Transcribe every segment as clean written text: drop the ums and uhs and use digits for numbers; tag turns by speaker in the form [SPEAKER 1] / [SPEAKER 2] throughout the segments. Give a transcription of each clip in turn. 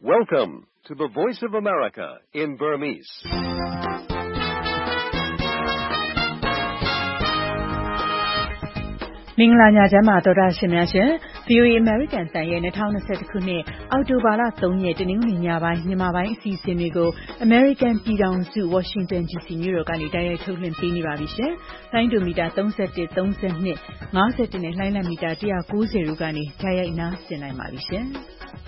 [SPEAKER 1] Welcome to the Voice of America in Burmese.
[SPEAKER 2] ။မင်္ဂလာညချမ်းပါသောတာရှင်များရှင် VOA American တန်ရဲ့2021ခုနှစ်အောက်တိုဘာလ3ရက်တနင်္ဂနွေညပိုင်းမြန်မာပိုင်းအစီအစဉ်တွေကို American ပြည်ထောင်စု Washington DC မြို့တော်ကနေတိုက်ရိုက်ထုတ်လွှင့်ပေးနေပါပြီရှင်။လိုင်းဒိုမီတာ31 32 51နဲ့လိုင်းလံမီတာ190တို့ကနေတိုက်ရိုက်နားဆင်နိုင်ပါပြီရှင်။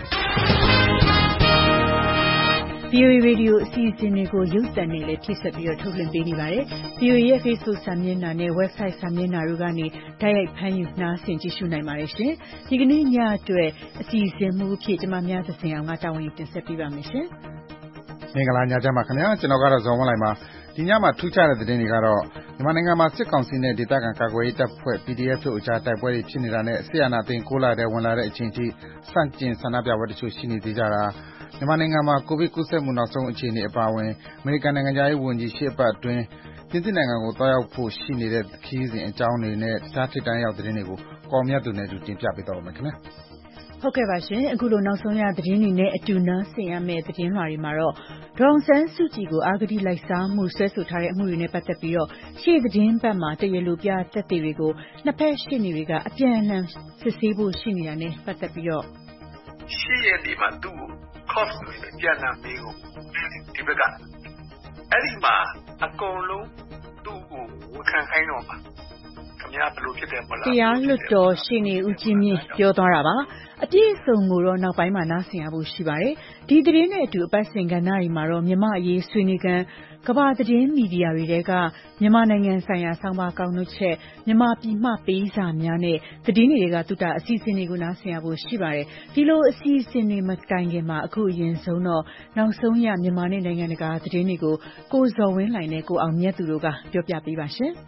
[SPEAKER 2] VOA Radio အစီအစဉ်တွေကိုရုပ်သံနဲ့လည်းဖြည့်ဆွတ်ပြီးထုတ်လွှင့်ပေးနေပါတယ်။ VOA ရဲ့ Facebook စာမျက်နှာနဲ့ Website စာမျက်နှာတို့ကနေတိုက်ရိုက်ဖမ်းယူနားဆင်ကြည့်ရှုနိုင်ပါတယ်ရှင်။ဒီကနေ့ညအတွက်အစီအစဉ်မှုအဖြစ်ကျွန်မများသစဉ်အောင်ကတာဝန်ယူတင်ဆက်ပေးပါမယ်ရှင်
[SPEAKER 3] ။မင်္ဂလာညချမ်းပါခင်ဗျာ။ကျွန်တော်ကတော့ဇော်ဝင်းလိုက်ပါ။ဒီညမှာထူးခြားတဲ့သတင်းတွေကတော့မြန်မာနိုင်ငံမှာစစ်ကောင်စီနဲ့ဒေသခံကာကွယ်ရေးတပ်ဖွဲ့ PDF တို့အကြားတိုက်ပွဲတွေဖြစ်နေတာနဲ့ဆီယနာသိန်း6လတဲ့ဝင်လာတဲ့အချိန်ထိစန့်ကျင်ဆန္ဒပြပွဲတချို့ရှိနေသေးကြတာမြန်မာနိုင်ငံမှာကိုဗစ်ကူးစက်မှုနောက်ဆုံးအခြေအနေအပါအဝင်အမေရိကန်နိုင်ငံသားရေးဝန်ကြီးရှေ့ပတ်အတွင်းပြင်သစ်နိုင်ငံကိုတွားရောက်ဖို့ရှိနေတဲ့ခရီးစဉ်အကြောင်းတွေနဲ့တခြားထိပ်တန်းရောက်သတင်းတွေကိုကော်မြတ်သူနဲ့အတူတင်ပြပေးတော့မယ်ခင်ဗျာ။
[SPEAKER 2] ဟုတ်ကဲ့ပါရှင်အခုလိုနောက်ဆုံးရသတင်းတွေနဲ့အတူနားဆင်ရမယ့်သတင်းလွှာတွေမှာတော့ဒေါအောင်ဆန်းစုကြည်ကိုအာဂတိလိုက်စားမှုဆွဲဆိုထားတဲ့အမှုတွေနဲ့ပတ်သက်ပြီးတော့ရှေ့သတင်းပတ်မှာတရားလိုပြသက်သေတွေကိုနှစ်ဖက်ရှေ့နေတွေကအပြန်အလှန်စစ်ဆေးဖို့ရှိနေတာနဲ့ပတ်သက်ပြီးတော့
[SPEAKER 4] ရှေ့ရက်ဒီမှာသူ့ကို cost တွေပြန်လာမေးကိုဒီဘက်ကအဲ့ဒီမှာအကုန်လုံးသူ့ကိုဝန်ခံခိုင်းတော့မှာခင်ဗျားဘယ်လိုဖြစ်တယ်မလား
[SPEAKER 2] တရားလွတ်တော်ရှေ့နေဦးကြီးမြင့်ပြောသွားတာပါအပြည့်အစုံကိုတော့နောက်ပိုင်းမှာနားဆင်ရဖို့ရှိပါတယ်ဒီသတင်းနဲ့အတူအပတ်စဉ်ကဏ္ဍတွေမှာတော့မြန်မာအရေးဆွေးနွေးကန်ကမ္ဘာသတင်းမီဒီယာတွေကမြန်မာနိုင်ငံဆိုင်ရာဆောင်းပါးကောက်နှုတ်ချက်မြန်မာပြည်မှပေးစာများနဲ့သတင်းတွေကတူတာအစီအစဉ်တွေကိုနားဆင်ရဖို့ရှိပါတယ်ဒီလိုအစီအစဉ်တွေမတိုင်ခင်မှာအခုအရင်ဆုံးတော့နောက်ဆုံးရမြန်မာနဲ့နိုင်ငံတကာသတင်းတွေကိုကိုဇော်ဝင်းလှိုင်နဲ့ကိုအောင်မြတ်သူတို့ကပြောပြပေးပါရှင်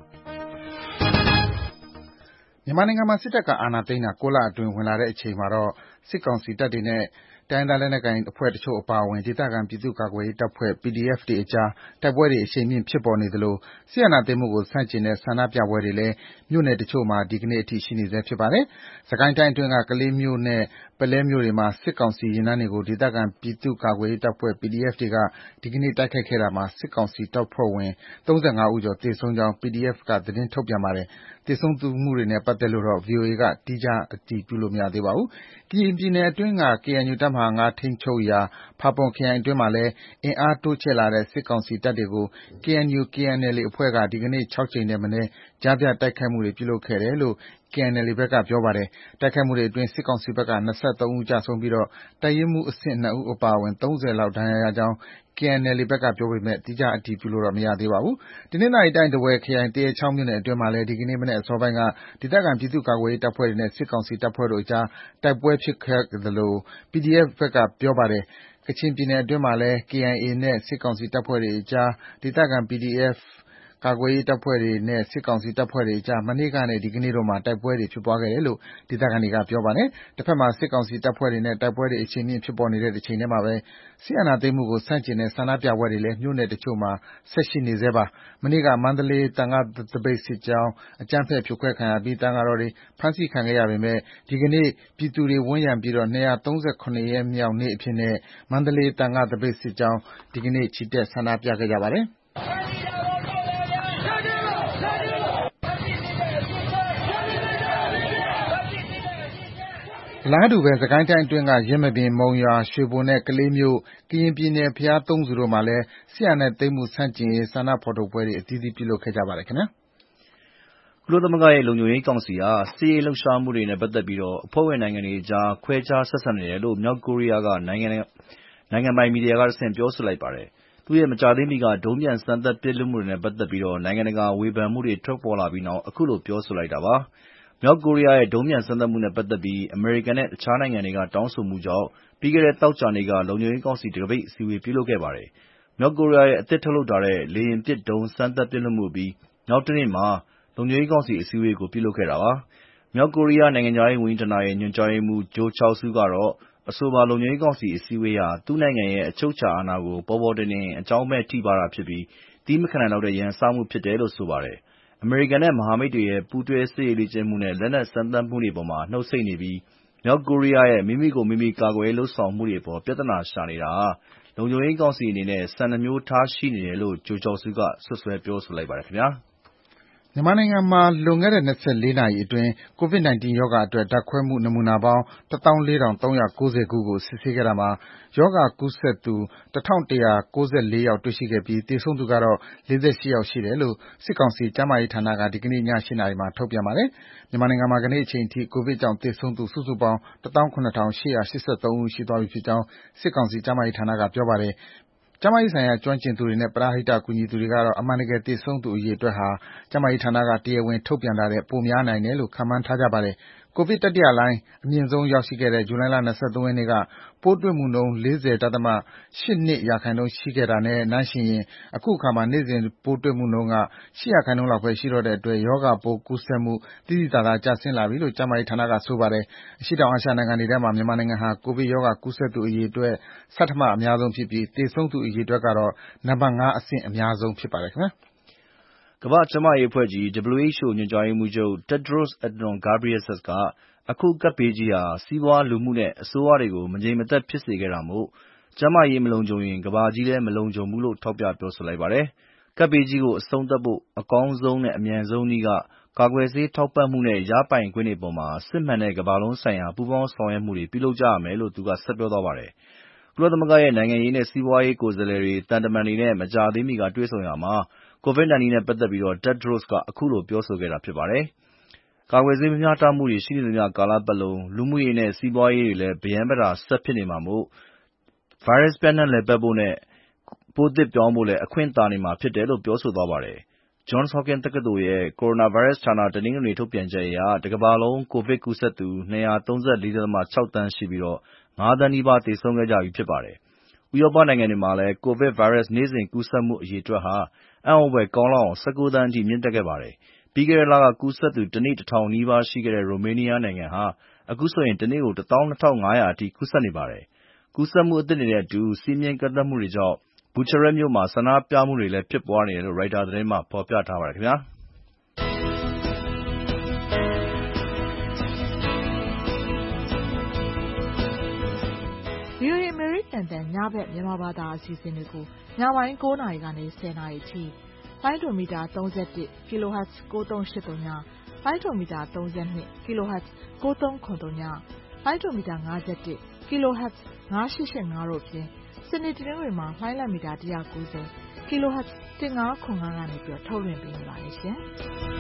[SPEAKER 3] မြန်မာနိုင်ငံမှာစစ်တပ်ကအာဏာသိမ်းတာ6လအတွင်းဝင်လာတဲ့အချိန်မှာတော့စစ်ကောင်စီတပ်တွေနဲ့တိုင်းဒေသလက်နက်ကိုင်အဖွဲ့တချို့အပါအဝင်ဒေသခံပြည်သူ့ကာကွယ်ရေးတပ်ဖွဲ့ PDF တွေအကြားတိုက်ပွဲတွေအရှိန်မြင့်ဖြစ်ပေါ်နေသလိုစစ်အာဏာသိမ်းမှုကိုဆန့်ကျင်တဲ့ဆန္ဒပြပွဲတွေလည်းမြို့နယ်တချို့မှာဒီကနေ့အထိရှိနေဆဲဖြစ်ပါတယ်။စကိုင်းတိုင်းအတွင်းကကလေးမြို့နဲ့ပုလဲမြို့တွေမှာစစ်ကောင်စီရင်တန်းတွေကိုဒေသခံပြည်သူ့ကာကွယ်ရေးတပ်ဖွဲ့ PDF တွေကဒီကနေ့တိုက်ခိုက်ခဲ့တာမှာစစ်ကောင်စီတပ်ဖွဲ့ဝင်35ဦးကျော်သေဆုံးကြောင်း PDF ကသတင်းထုတ်ပြန်ပါတယ်။သေဆုံးမှုတွေနဲ့ပတ်သက်လို့တော့ VOA ကသီးခြားအတည်ပြုလို့မရသေးပါဘူး။ကရင်ပြည်နယ်အတွင်းက KNU တပ်မဟာ5ထိန်းချုပ်ရာဖာပွန်ခရိုင်အတွင်းမှာလည်းအင်အားတိုးချဲ့လာတဲ့စစ်ကောင်စီတပ်တွေကို KNU/KNLA အဖွဲ့ကဒီကနေ့6ကြိမ်ထက်မနည်းကြားဖြတ်တိုက်ခိုက်မှုတွေပြုလုပ်ခဲ့တယ်လို့ KNLA ဘက်ကပြောပါတယ်။တိုက်ခိုက်မှုတွေအတွင်းစစ်ကောင်စီဘက်က23ဦးကျဆုံးပြီးတပ်ရင်းမှူးအဆင့်2ဦးအပါအဝင်30လောက်ဒဏ်ရာရကြောင်း KNLA ဘက်ကပြောပေမဲ့သီးခြားအတည်ပြုလို့တော့မရသေးပါဘူး။တနင်္သာရီတိုင်းထားဝယ်ခရိုင်သရက်ချောင်းမြို့နယ်အတွင်းမှာလည်းဒီကနေ့မနက်အစောပိုင်းကဒေသခံပြည်သူ့ကာကွယ်ရေးတပ်ဖွဲ့တွေနဲ့စစ်ကောင်စီတပ်ဖွဲ့တို့အကြားတိုက်ပွဲဖြစ်ခဲ့သလို PDF ဘက်ကပြောပါတယ်။ကချင်ပြည်နယ်အတွင်းမှာလည်း KIA နဲ့စစ်ကောင်စီတပ်ဖွဲ့တွေအကြားဒေသခံ PDF ကာကွယ်ရေးတပ်ဖွဲ့တွေနဲ့စစ်ကောင်စီတပ်ဖွဲ့တွေအကြားမနေ့ကနဲ့ဒီကနေ့တို့မှာတိုက်ပွဲတွေဖြစ်ပွားခဲ့တယ်လို့ဒေသခံတွေကပြောပါတယ်။တစ်ဖက်မှာစစ်ကောင်စီတပ်ဖွဲ့တွေနဲ့တိုက်ပွဲတွေအရှိန်မြင့်ဖြစ်ပေါ်နေတဲ့တစ်ချိန်တည်းမှာပဲစစ်အာဏာသိမ်းမှုကိုဆန့်ကျင်တဲ့ဆန္ဒပြပွဲတွေလည်းမြို့နယ်တချို့မှာဆက်ရှိနေဆဲပါ။မနေ့ကမန္တလေးသံဃာ့သပိတ်စစ်ကြောင်းအကြမ်းဖက်ဖြိုခွဲခံရပြီးသံဃာတော်တွေဖမ်းဆီးခံခဲ့ရပေမဲ့ဒီကနေ့ပြည်သူတွေဝန်းရံပြီး237ရက်မြောက်နေ့အဖြစ်နဲ့မန္တလေးသံဃာ့သပိတ်စစ်ကြောင်းဒီကနေ့ချီတက်ဆန္ဒပြခဲ့ကြပါတယ်။အလားတူပဲစစ်ကိုင်းတိုင်းအတွင်းကယင်းမာပင်၊မုံရွာ၊ရွှေဘိုနဲ့ကလေးမြို့ကရင်ပြည်နယ်ဘုရားသုံးဆူတို့မှာလည်းစစ်အာဏာသိမ်းမှုဆန့်ကျင်ရေးဆန္ဒဖော်ထုတ်ပွဲတွေအသီးသီးပြုလုပ်ခဲ့ကြပါတယ်ခင်ဗျာ
[SPEAKER 5] ။ကုလသမဂ္ဂရဲ့လုံခြုံရေးကောင်စီဟာစစ်ရေးလှုပ်ရှားမှုတွေနဲ့ပတ်သက်ပြီးအဖွဲ့ဝင်နိုင်ငံတွေအကြားခွဲခြားဆက်ဆံနေတယ်လို့မြောက်ကိုရီးယားကနိုင်ငံပိုင်မီဒီယာကတဆင့်ပြောဆိုလိုက်ပါတယ်။သူ့ရဲ့မကြာသေးမီကဒုံးပျံစမ်းသပ်ပစ်လွှတ်မှုတွေနဲ့ပတ်သက်ပြီးနိုင်ငံတကာဝေဖန်မှုတွေထွက်ပေါ်လာပြီးနောက်အခုလိုပြောဆိုလိုက်တာပါ။မြောက်ကိုရီးယားရဲ့ဒုံးပျံစမ်းသပ်မှုနဲ့ပတ်သက်ပြီးအမေရိကန်နဲ့တခြားနိုင်ငံတွေကတောင်းဆိုမှုကြောင့်ပြီးခဲ့တဲ့သောကြာနေ့ကလုံခြုံရေးကောင်စီတံခါးပိတ်အစည်းအဝေးပြုလုပ်ခဲ့ပါတယ်။မြောက်ကိုရီးယားရဲ့အသစ်ထုတ်လုပ်ထားတဲ့လေယာဉ်ပစ်ဒုံးစမ်းသပ်ပစ်လွှတ်မှုအပြီးနောက်တနေ့မှာလုံခြုံရေးကောင်စီအစည်းအဝေးကိုပြုလုပ်ခဲ့တာပါ။မြောက်ကိုရီးယားနိုင်ငံခြားရေးဝန်ကြီးဌာနရဲ့ညွှန်ကြားရေးမှူး Jo Cheol-su ကတော့အဆိုပါလုံခြုံရေးကောင်စီအစည်းအဝေးဟာသူ့နိုင်ငံရဲ့အချုပ်အခြာအာဏာကိုပေါ်ပေါ်တင်တင်အကြောင်းမဲ့ထိပါးတာဖြစ်ပြီးသည်းမခံနိုင်လောက်တဲ့ရန်စမှုဖြစ်တယ်လို့ဆိုပါတယ်။အမေရိကန်နဲ့မဟာမိတ်တွေရဲ့ပူးတွဲစစ်ရေးလေ့ကျင့်မှုနဲ့လက်နက်စမ်းသပ်မှုတွေအပေါ်နှုတ်ဆိတ်နေပြီးမြောက်ကိုရီးယားရဲ့မိမိကိုမိမိကာကွယ်ရေးလုပ်ဆောင်မှုတွေအပေါ်ပြဿနာရှာနေတာဟာလုံခြုံရေးကောင်စီအနေနဲ့စံနှမျိုးထားရှိနေတယ်လို့ဂျိုကျော်စုကစွပ်စွဲပြောဆိုလိုက်ပါတယ်ခင်ဗျာ
[SPEAKER 3] မြန်မာနိုင်ငံမှာလွန်ခဲ့တဲ့24နာရီအတွင်း COVID-19 ရောဂါအတွက်ဓာတ်ခွဲမှုနမူနာပေါင်း 14390 ခုကိုစစ်ဆေးခဲ့တာမှာရောဂါကူးစက်သူ 1194 ယောက်တွေ့ရှိခဲ့ပြီးသေဆုံးသူကတော့48ယောက်ရှိတယ်လို့စစ်ကောင်စီကျန်းမာရေးဌာနကဒီကနေ့ည8နာရီမှာထုတ်ပြန်ပါတယ်။မြန်မာနိုင်ငံမှာကနေ့အချိန်ထိကိုဗစ်ကြောင့်သေဆုံးသူစုစုပေါင်း 17883 ဦးရှိသွားပြီဖြစ်ကြောင်းစစ်ကောင်စီကျန်းမာရေးဌာနကပြောပါတယ်။ကျန်းမာရေးဆိုင်ရာကျွမ်းကျင်သူတွေနဲ့ပရဟိတကူညီသူတွေကတော့အမှန်တကယ်သေဆုံးသူအရေအတွက်ဟာကျန်းမာရေးဌာနကတရားဝင်ထုတ်ပြန်တာထက်ပိုများနိုင်တယ်လို့ခန့်မှန်းထားကြပါတယ်။ကိုဗစ်တတိယလှိုင်းအမြင့်ဆုံးရောက်ရှိခဲ့တဲ့ဇူလိုင်လ23ရက်နေ့ကပိုးတွေ့မှုနှုန်း 40.82% ရှိခဲ့တာနဲ့နှိုင်းယှဉ်ရင်အခုအခါမှာနေ့စဉ်ပိုးတွေ့မှုနှုန်းက 8% လောက်ပဲရှိတော့တဲ့အတွက်ရောဂါပိုးကူးစက်မှုသိသိသာသာကျဆင်းလာပြီလို့ကျန်းမာရေးဌာနကဆိုပါတယ်။အရှေ့တောင်အာရှနိုင်ငံတွေထဲမှာမြန်မာနိုင်ငံဟာကိုဗစ်ရောဂါကူးစက်သူအရေအတွက်ဆဌမအများဆုံးဖြစ်ပြီးသေဆုံးသူအရေအတွက်ကတော့နံပါတ်5အဆင့်အများဆုံးဖြစ်ပါတယ်ခင်ဗျာ
[SPEAKER 5] ကမ္ဘာ့ကျန်းမာရေးအဖွဲ့ကြီး WHO ညွှန်ကြားရေးမှူးချုပ် Tedros Adhanom Ghebreyesus ကအခုကပ်ဘေးကြီးဟာစီးပွားလူမှုနဲ့အစိုးရတွေကိုမငြိမ်မသက်ဖြစ်စေခဲ့တာမို့ကျန်းမာရေးမလုံခြုံရင်ကမ္ဘာကြီးလည်းမလုံခြုံဘူးလို့ထောက်ပြပြောဆိုလိုက်ပါတယ်။ကပ်ဘေးကြီးကိုအဆုံးသတ်ဖို့အကောင်းဆုံးနဲ့အမြန်ဆုံးနည်းကကာကွယ်ဆေးထောက်ပံ့မှုနဲ့ရပိုင်ခွင့်တွေပေါ်မှာစစ်မှန်တဲ့ကမ္ဘာလုံးဆိုင်ရာပူးပေါင်းဆောင်ရွက်မှုတွေပြုလုပ်ကြရမယ်လို့သူကဆက်ပြောသွားပါတယ်။ကုလသမဂ္ဂရဲ့နိုင်ငံရေးနဲ့စီးပွားရေးကိုယ်စားလှယ်တွေသံတမန်တွေနဲ့မကြာသေးမီကတွေ့ဆုံရာမှာCOVID-19 နဲ့ပတ်သက်ပြီးTedros ကအခုလိုပြောဆိုခဲ့တာဖြစ်ပါတယ်။ကာကွယ်ဆေးမမျှတမှုတွေရှိနေသမျှကာလပတ်လုံးလူမှုရေးနဲ့စီးပွားရေးတွေလည်းဗရမ်းဗတာဆက်ဖြစ်နေမှာမို့ဗိုင်းရပ်စ်ပျံ့နှံ့လည်ပတ်ဖို့နဲ့ပိုးသစ်ပြောင်းဖို့လည်းအခွင့်သာနေမှာဖြစ်တယ်လို့ပြောဆိုသွားပါတယ်။ Johns Hopkins တက္ကသိုလ်ရဲ့ကိုရိုနာဗိုင်းရပ်စ်ဌာနတနင်္ဂနွေနေ့ထုတ်ပြန်ချက်အရတကမ္ဘာလုံးကိုဗစ်ကူးစက်သူ 234.6 သန်းရှိပြီး5 သန်းနီးပါးသေဆုံးခဲ့ကြပြီဖြစ်ပါတယ်။ဥရောပနိုင်ငံတွေမှာလည်းကိုဗစ်ဗိုင်းရပ်စ်နေ့စဉ်ကူးစက်မှုအရေအတွက်ဟာအံ့သြဖွယ်ကောင်းလောက်အောင်19သန်းအထိမြင့်တက်ခဲ့ပါတယ်။ပြီးခဲ့တဲ့လကကူးစက်သူတနေ့1000နီးပါးရှိခဲ့တဲ့ရိုမေးနီးယားနိုင်ငံဟာအခုဆိုရင်တနေ့ကို12500အထိကူးစက်နေပါတယ်။ကူးစက်မှုအသစ်တွေနဲ့အတူစည်းမျဉ်းကန့်သတ်မှုတွေကြောင့်ဘူချာရက်မြို့မှာဆန္ဒပြမှုတွေလည်းဖြစ်ပွားနေတယ်လို့ရိုက်တာသတင်းမှာဖော်ပြထားပါတယ်ခင်ဗျာ။
[SPEAKER 6] VOA အမေရိကန်တန်ညဘက်မြန်မာဘာသာအစီအစဉ်တွေကိုညပိုင်း9နာရီကနေ10နာရီအထိလိုင်းဒိုမီတာ31 kHz 9383ညလိုင်းဒိုမီတာ32 kHz 9393ညလိုင်းဒိုမီတာ51 kHz 9885တို့ဖြင့်စနေတနင်္ဂနွေမှာလိုင်းလံမီတာ190 kHz 1505ကနေပြီးထုတ်လွှင့်ပေးနေပါတယ်ရှင်။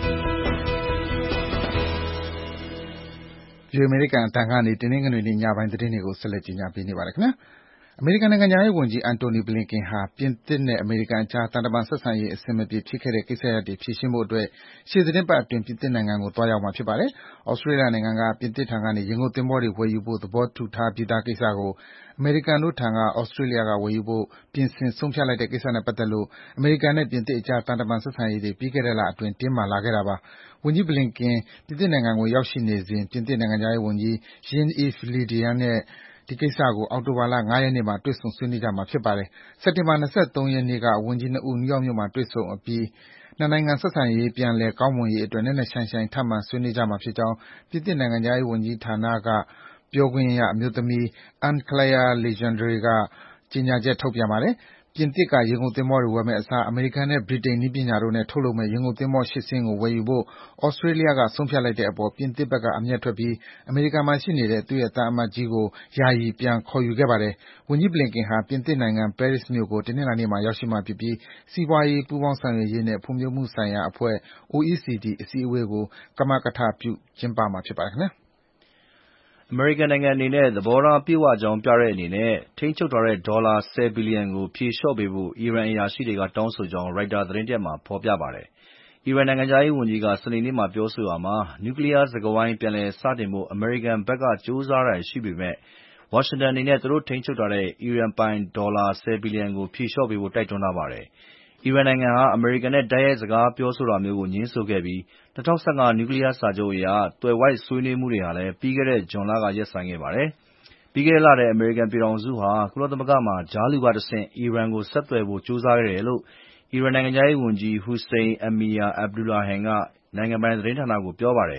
[SPEAKER 3] VOA အမေရိကန်အတန်ကနေတနင်္ဂနွေနေ့ညပိုင်းသတင်းတွေကိုဆက်လက်ကြီးညာပေးနေပါတယ်ခင်ဗျာ။အမေရိကန်နိုင်ငံခြားရေးဝန်ကြီး Antony Blinken ဟာပြင်သစ်နဲ့အမေရိကန်အကြားသံတမန်ဆက်ဆံရေးအဆင်မပြေဖြစ်ခဲ့တဲ့ကိစ္စရပ်တွေဖြေရှင်းဖို့အတွက်ရှေ့သီတင်းပတ်အတွင်းပြင်သစ်နိုင်ငံကိုသွားရောက်မှာဖြစ်ပါတယ်။ Australia နိုင်ငံကပြင်သစ်ထံကနေရေငုပ်သင်္ဘောတွေဝယ်ယူဖို့သဘောတူထားပြီးသားကိစ္စကိုအမေရိကန်တို့ထံက Australia ကဝယ်ယူဖို့ပြင်ဆင်ဆုံးဖြတ်လိုက်တဲ့ကိစ္စနဲ့ပတ်သက်လို့အမေရိကန်နဲ့ပြင်သစ်အကြားသံတမန်ဆက်ဆံရေးတွေပြီးခဲ့တဲ့လအတွင်းတင်းမာလာခဲ့တာပါ။ဝန်ကြီး Blinken ပြင်သစ်နိုင်ငံကိုရောက်ရှိနေစဉ်ပြင်သစ်နိုင်ငံခြားရေးဝန်ကြီး Jean-Yves Le Drian နဲ့ဒီကိစ္စကိုအောက်တိုဘာလ5ရက်နေ့မှာတွေ့ဆုံဆွေးနွေးကြမှာဖြစ်ပါတယ်။စက်တင်ဘာ23ရက်နေ့ကဝန်ကြီး2ဦးနယူးယောက်မြို့မှာတွေ့ဆုံအပြီးနှစ်နိုင်ငံဆက်ဆံရေးပြန်လည်ကောင်းမွန်ရေးအတွက်နက်နက်ရှိုင်းရှိုင်းထပ်မံဆွေးနွေးကြမှာဖြစ်ကြောင်းပြင်သစ်နိုင်ငံခြားရေးဝန်ကြီးဌာနပြောခွင့်ရအမျိုးသမီး Anne-Claire Legendre ကကြေညာချက်ထုတ်ပြန်ပါတယ်။ပြင်သစ်ကရေငုပ်သင်္ဘောတွေဝယ်မယ့်အစားအမေရိကန်နဲ့ဗြိတိန်နည်းပညာတို့နဲ့ထုတ်လုပ်မယ့်ရေငုပ်သင်္ဘော8စင်းကိုဝယ်ယူဖို့ Australia ကဆုံးဖြတ်လိုက်တဲ့အပေါ်ပြင်သစ်ဘက်ကအမျက်ထွက်ပြီးအမေရိကန်မှာရှိနေတဲ့သူ့ရဲ့သံအမတ်ကြီးကိုယာယီပြန်ခေါ်ယူခဲ့ပါတယ်။ဝန်ကြီး Blinken ဟာပြင်သစ်နိုင်ငံ ပဲရစ်မြို့ကိုတနင်္လာနေ့မှာရောက်ရှိမှာဖြစ်ပြီးစီးပွားရေးပူးပေါင်းဆောင်ရွက်ရေးနဲ့ဖွံ့ဖြိုးမှုဆိုင်ရာအဖွဲ့ OECD အစည်းအဝေးကိုကမကထပြုကျင်းပမှာဖြစ်ပါတယ်ခင်ဗျာ။
[SPEAKER 5] အမေရိကန်နိုင်ငံအနေနဲ့သဘောထားပြည့်ဝကြောင်းပြတဲ့အနေနဲ့ထိန်းချုပ်ထားတဲ့ဒေါ်လာ10ဘီလီယံကိုဖြေလျှော့ပေးဖို့အီရန်အရာရှိတွေကတောင်းဆိုကြောင်းရိုက်တာသတင်းတရပ်မှာဖော်ပြပါတယ်။အီရန်နိုင်ငံခြားရေးဝန်ကြီးကစနေနေ့မှာပြောဆိုရာမှာနျူကလီးယားစကားဝိုင်းပြန်လည်စတင်ဖို့အမေရိကန်ဘက်ကကြိုးစားတာရှိပေမဲ့ဝါရှင်တန်အနေနဲ့သူတို့ထိန်းချုပ်ထားတဲ့အီရန်ပိုင်ဒေါ်လာ10ဘီလီယံကိုဖြေလျှော့ပေးဖို့တိုက်တွန်းထားပါတယ်။အီရန်နိုင်ငံဟာအမေရိကန်နဲ့တိုက်ရိုက်စကားပြောဆိုတာမျိုးကိုငြင်းဆိုခဲ့ပြီး2015နျူကလီးယားစာချုပ်အရသွယ်ဝိုက်ဆွေးနွေးမှုတွေဟာလည်းပြီးခဲ့တဲ့ဇွန်လကရပ်ဆိုင်းခဲ့ပါတယ်။ပြီးခဲ့တဲ့လထဲအမေရိကန်ပြည်ထောင်စုဟာကုလသမဂ္ဂမှာကြားလူကတဆင့်အီရန်ကိုဆက်သွယ်ဖို့ကြိုးစားခဲ့တယ်လို့အီရန်နိုင်ငံခြားရေးဝန်ကြီး Hossein Amir-Abdollahian ကနိုင်ငံပိုင်သတင်းဌာနကိုပြောပါတယ်။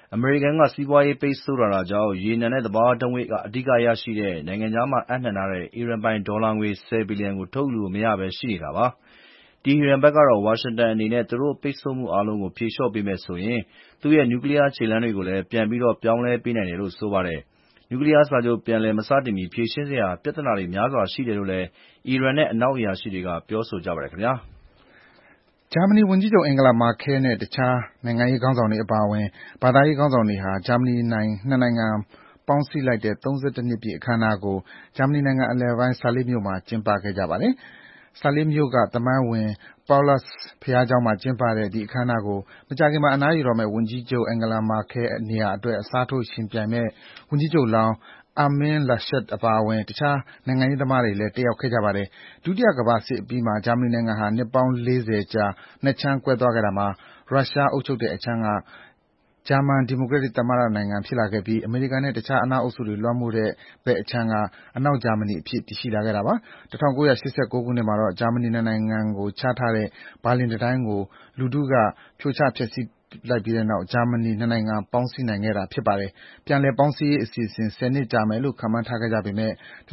[SPEAKER 5] အမေရိကန်ကစီးပွားရေးပိတ်ဆို့လာတာကြောင့်ရေနံနဲ့သဘာဝဓာတ်ငွေ့ကအဓိကရရှိတဲ့နိုင်ငံခြားမှာအပ်နှံထားတဲ့အီရန်ပိုင်ဒေါ်လာငွေ10 ဘီလီယံကိုထုတ်ယူလို့မရဘဲရှိနေတာပါ။တီဟီရန်ဘက်ကတော့ဝါရှင်တန်အနေနဲ့သူတို့ပိတ်ဆို့မှုအားလုံးကိုဖြေလျှော့ပေးမယ်ဆိုရင်သူ့ရဲ့နျူကလီးယားခြေလှမ်းတွေကိုလည်းပြန်ပြီးပြောင်းလဲပေးနိုင်တယ်လို့ဆိုပါတယ်။နျူကလီးယားစာချုပ်ပြန်လည်မစတင်မီဖြေရှင်းစရာပြဿနာတွေများစွာရှိတယ်လို့လည်းအီရန်နဲ့အနောက်အရာရှိတွေကပြောဆိုကြပါတယ်ခင်ဗျာ။
[SPEAKER 3] ဂျာမနီဝန်ကြီးချုပ် Angela Merkel နဲ့တခြားနိုင်ငံရေးခေါင်းဆောင်တွေအပါအဝင်ဘာသာရေးခေါင်းဆောင်တွေဟာဂျာမနီနှစ်နိုင်ငံပေါင်းစည်းလိုက်တဲ့32နှစ်ပြည့်အခမ်းအနားကိုဂျာမနီနိုင်ငံအလယ်ပိုင်း Saale မြို့မှာကျင်းပခဲ့ကြပါတယ်။ Saale မြို့ကသမိုင်းဝင် Paulus ဘုရားကျောင်းမှာကျင်းပတဲ့ဒီအခမ်းအနားကိုမကြာခင်မှာအနားယူတော့မယ့်ဝန်ကြီးချုပ် Angela Merkel နေရာအတွက်အစားထိုးယှဉ်ပြိုင်မယ့်ဝန်ကြီးချုပ်လောင်း Armin Laschet အပါအဝင်တခြားနိုင်ငံရေးသမားတွေလည်းတက်ရောက်ခဲ့ကြပါတယ်။ဒုတိယကမ္ဘာစစ်အပြီးမှာဂျာမနီနိုင်ငံဟာနှစ်ပေါင်း40ကြာနှစ်ခြမ်းကွဲသွားခဲ့တာမှာရုရှားအုပ်ချုပ်တဲ့အခြမ်းကဂျာမန်ဒီမိုကရက်တစ်သမ္မတနိုင်ငံဖြစ်လာခဲ့ပြီးအမေရိကန်နဲ့တခြားအနောက်အုပ်စုတွေလွှမ်းမိုးတဲ့ဘက်အခြမ်းကအနောက်ဂျာမနီအဖြစ်တည်ရှိလာခဲ့တာပါ။1989ခုနှစ်မှာဂျာမနီနိုင်ငံကိုခြားထားတဲ့ဘာလင်တံတိုင်းကိုလူထုကဖြိုချဖျက်ဆီးလိုက်ပြီးတဲ့နောက်ဂျာမနီနှစ်နိုင်ငံပေါင်းစည်းနိုင်ခဲ့တာဖြစ်ပါတယ်။ပြန်လည်ပေါင်းစည်းရေးအစီအစဉ်10နှစ်ကြာမယ်လို့ခန့်မှန်းထားခဲ့ကြပေမယ့်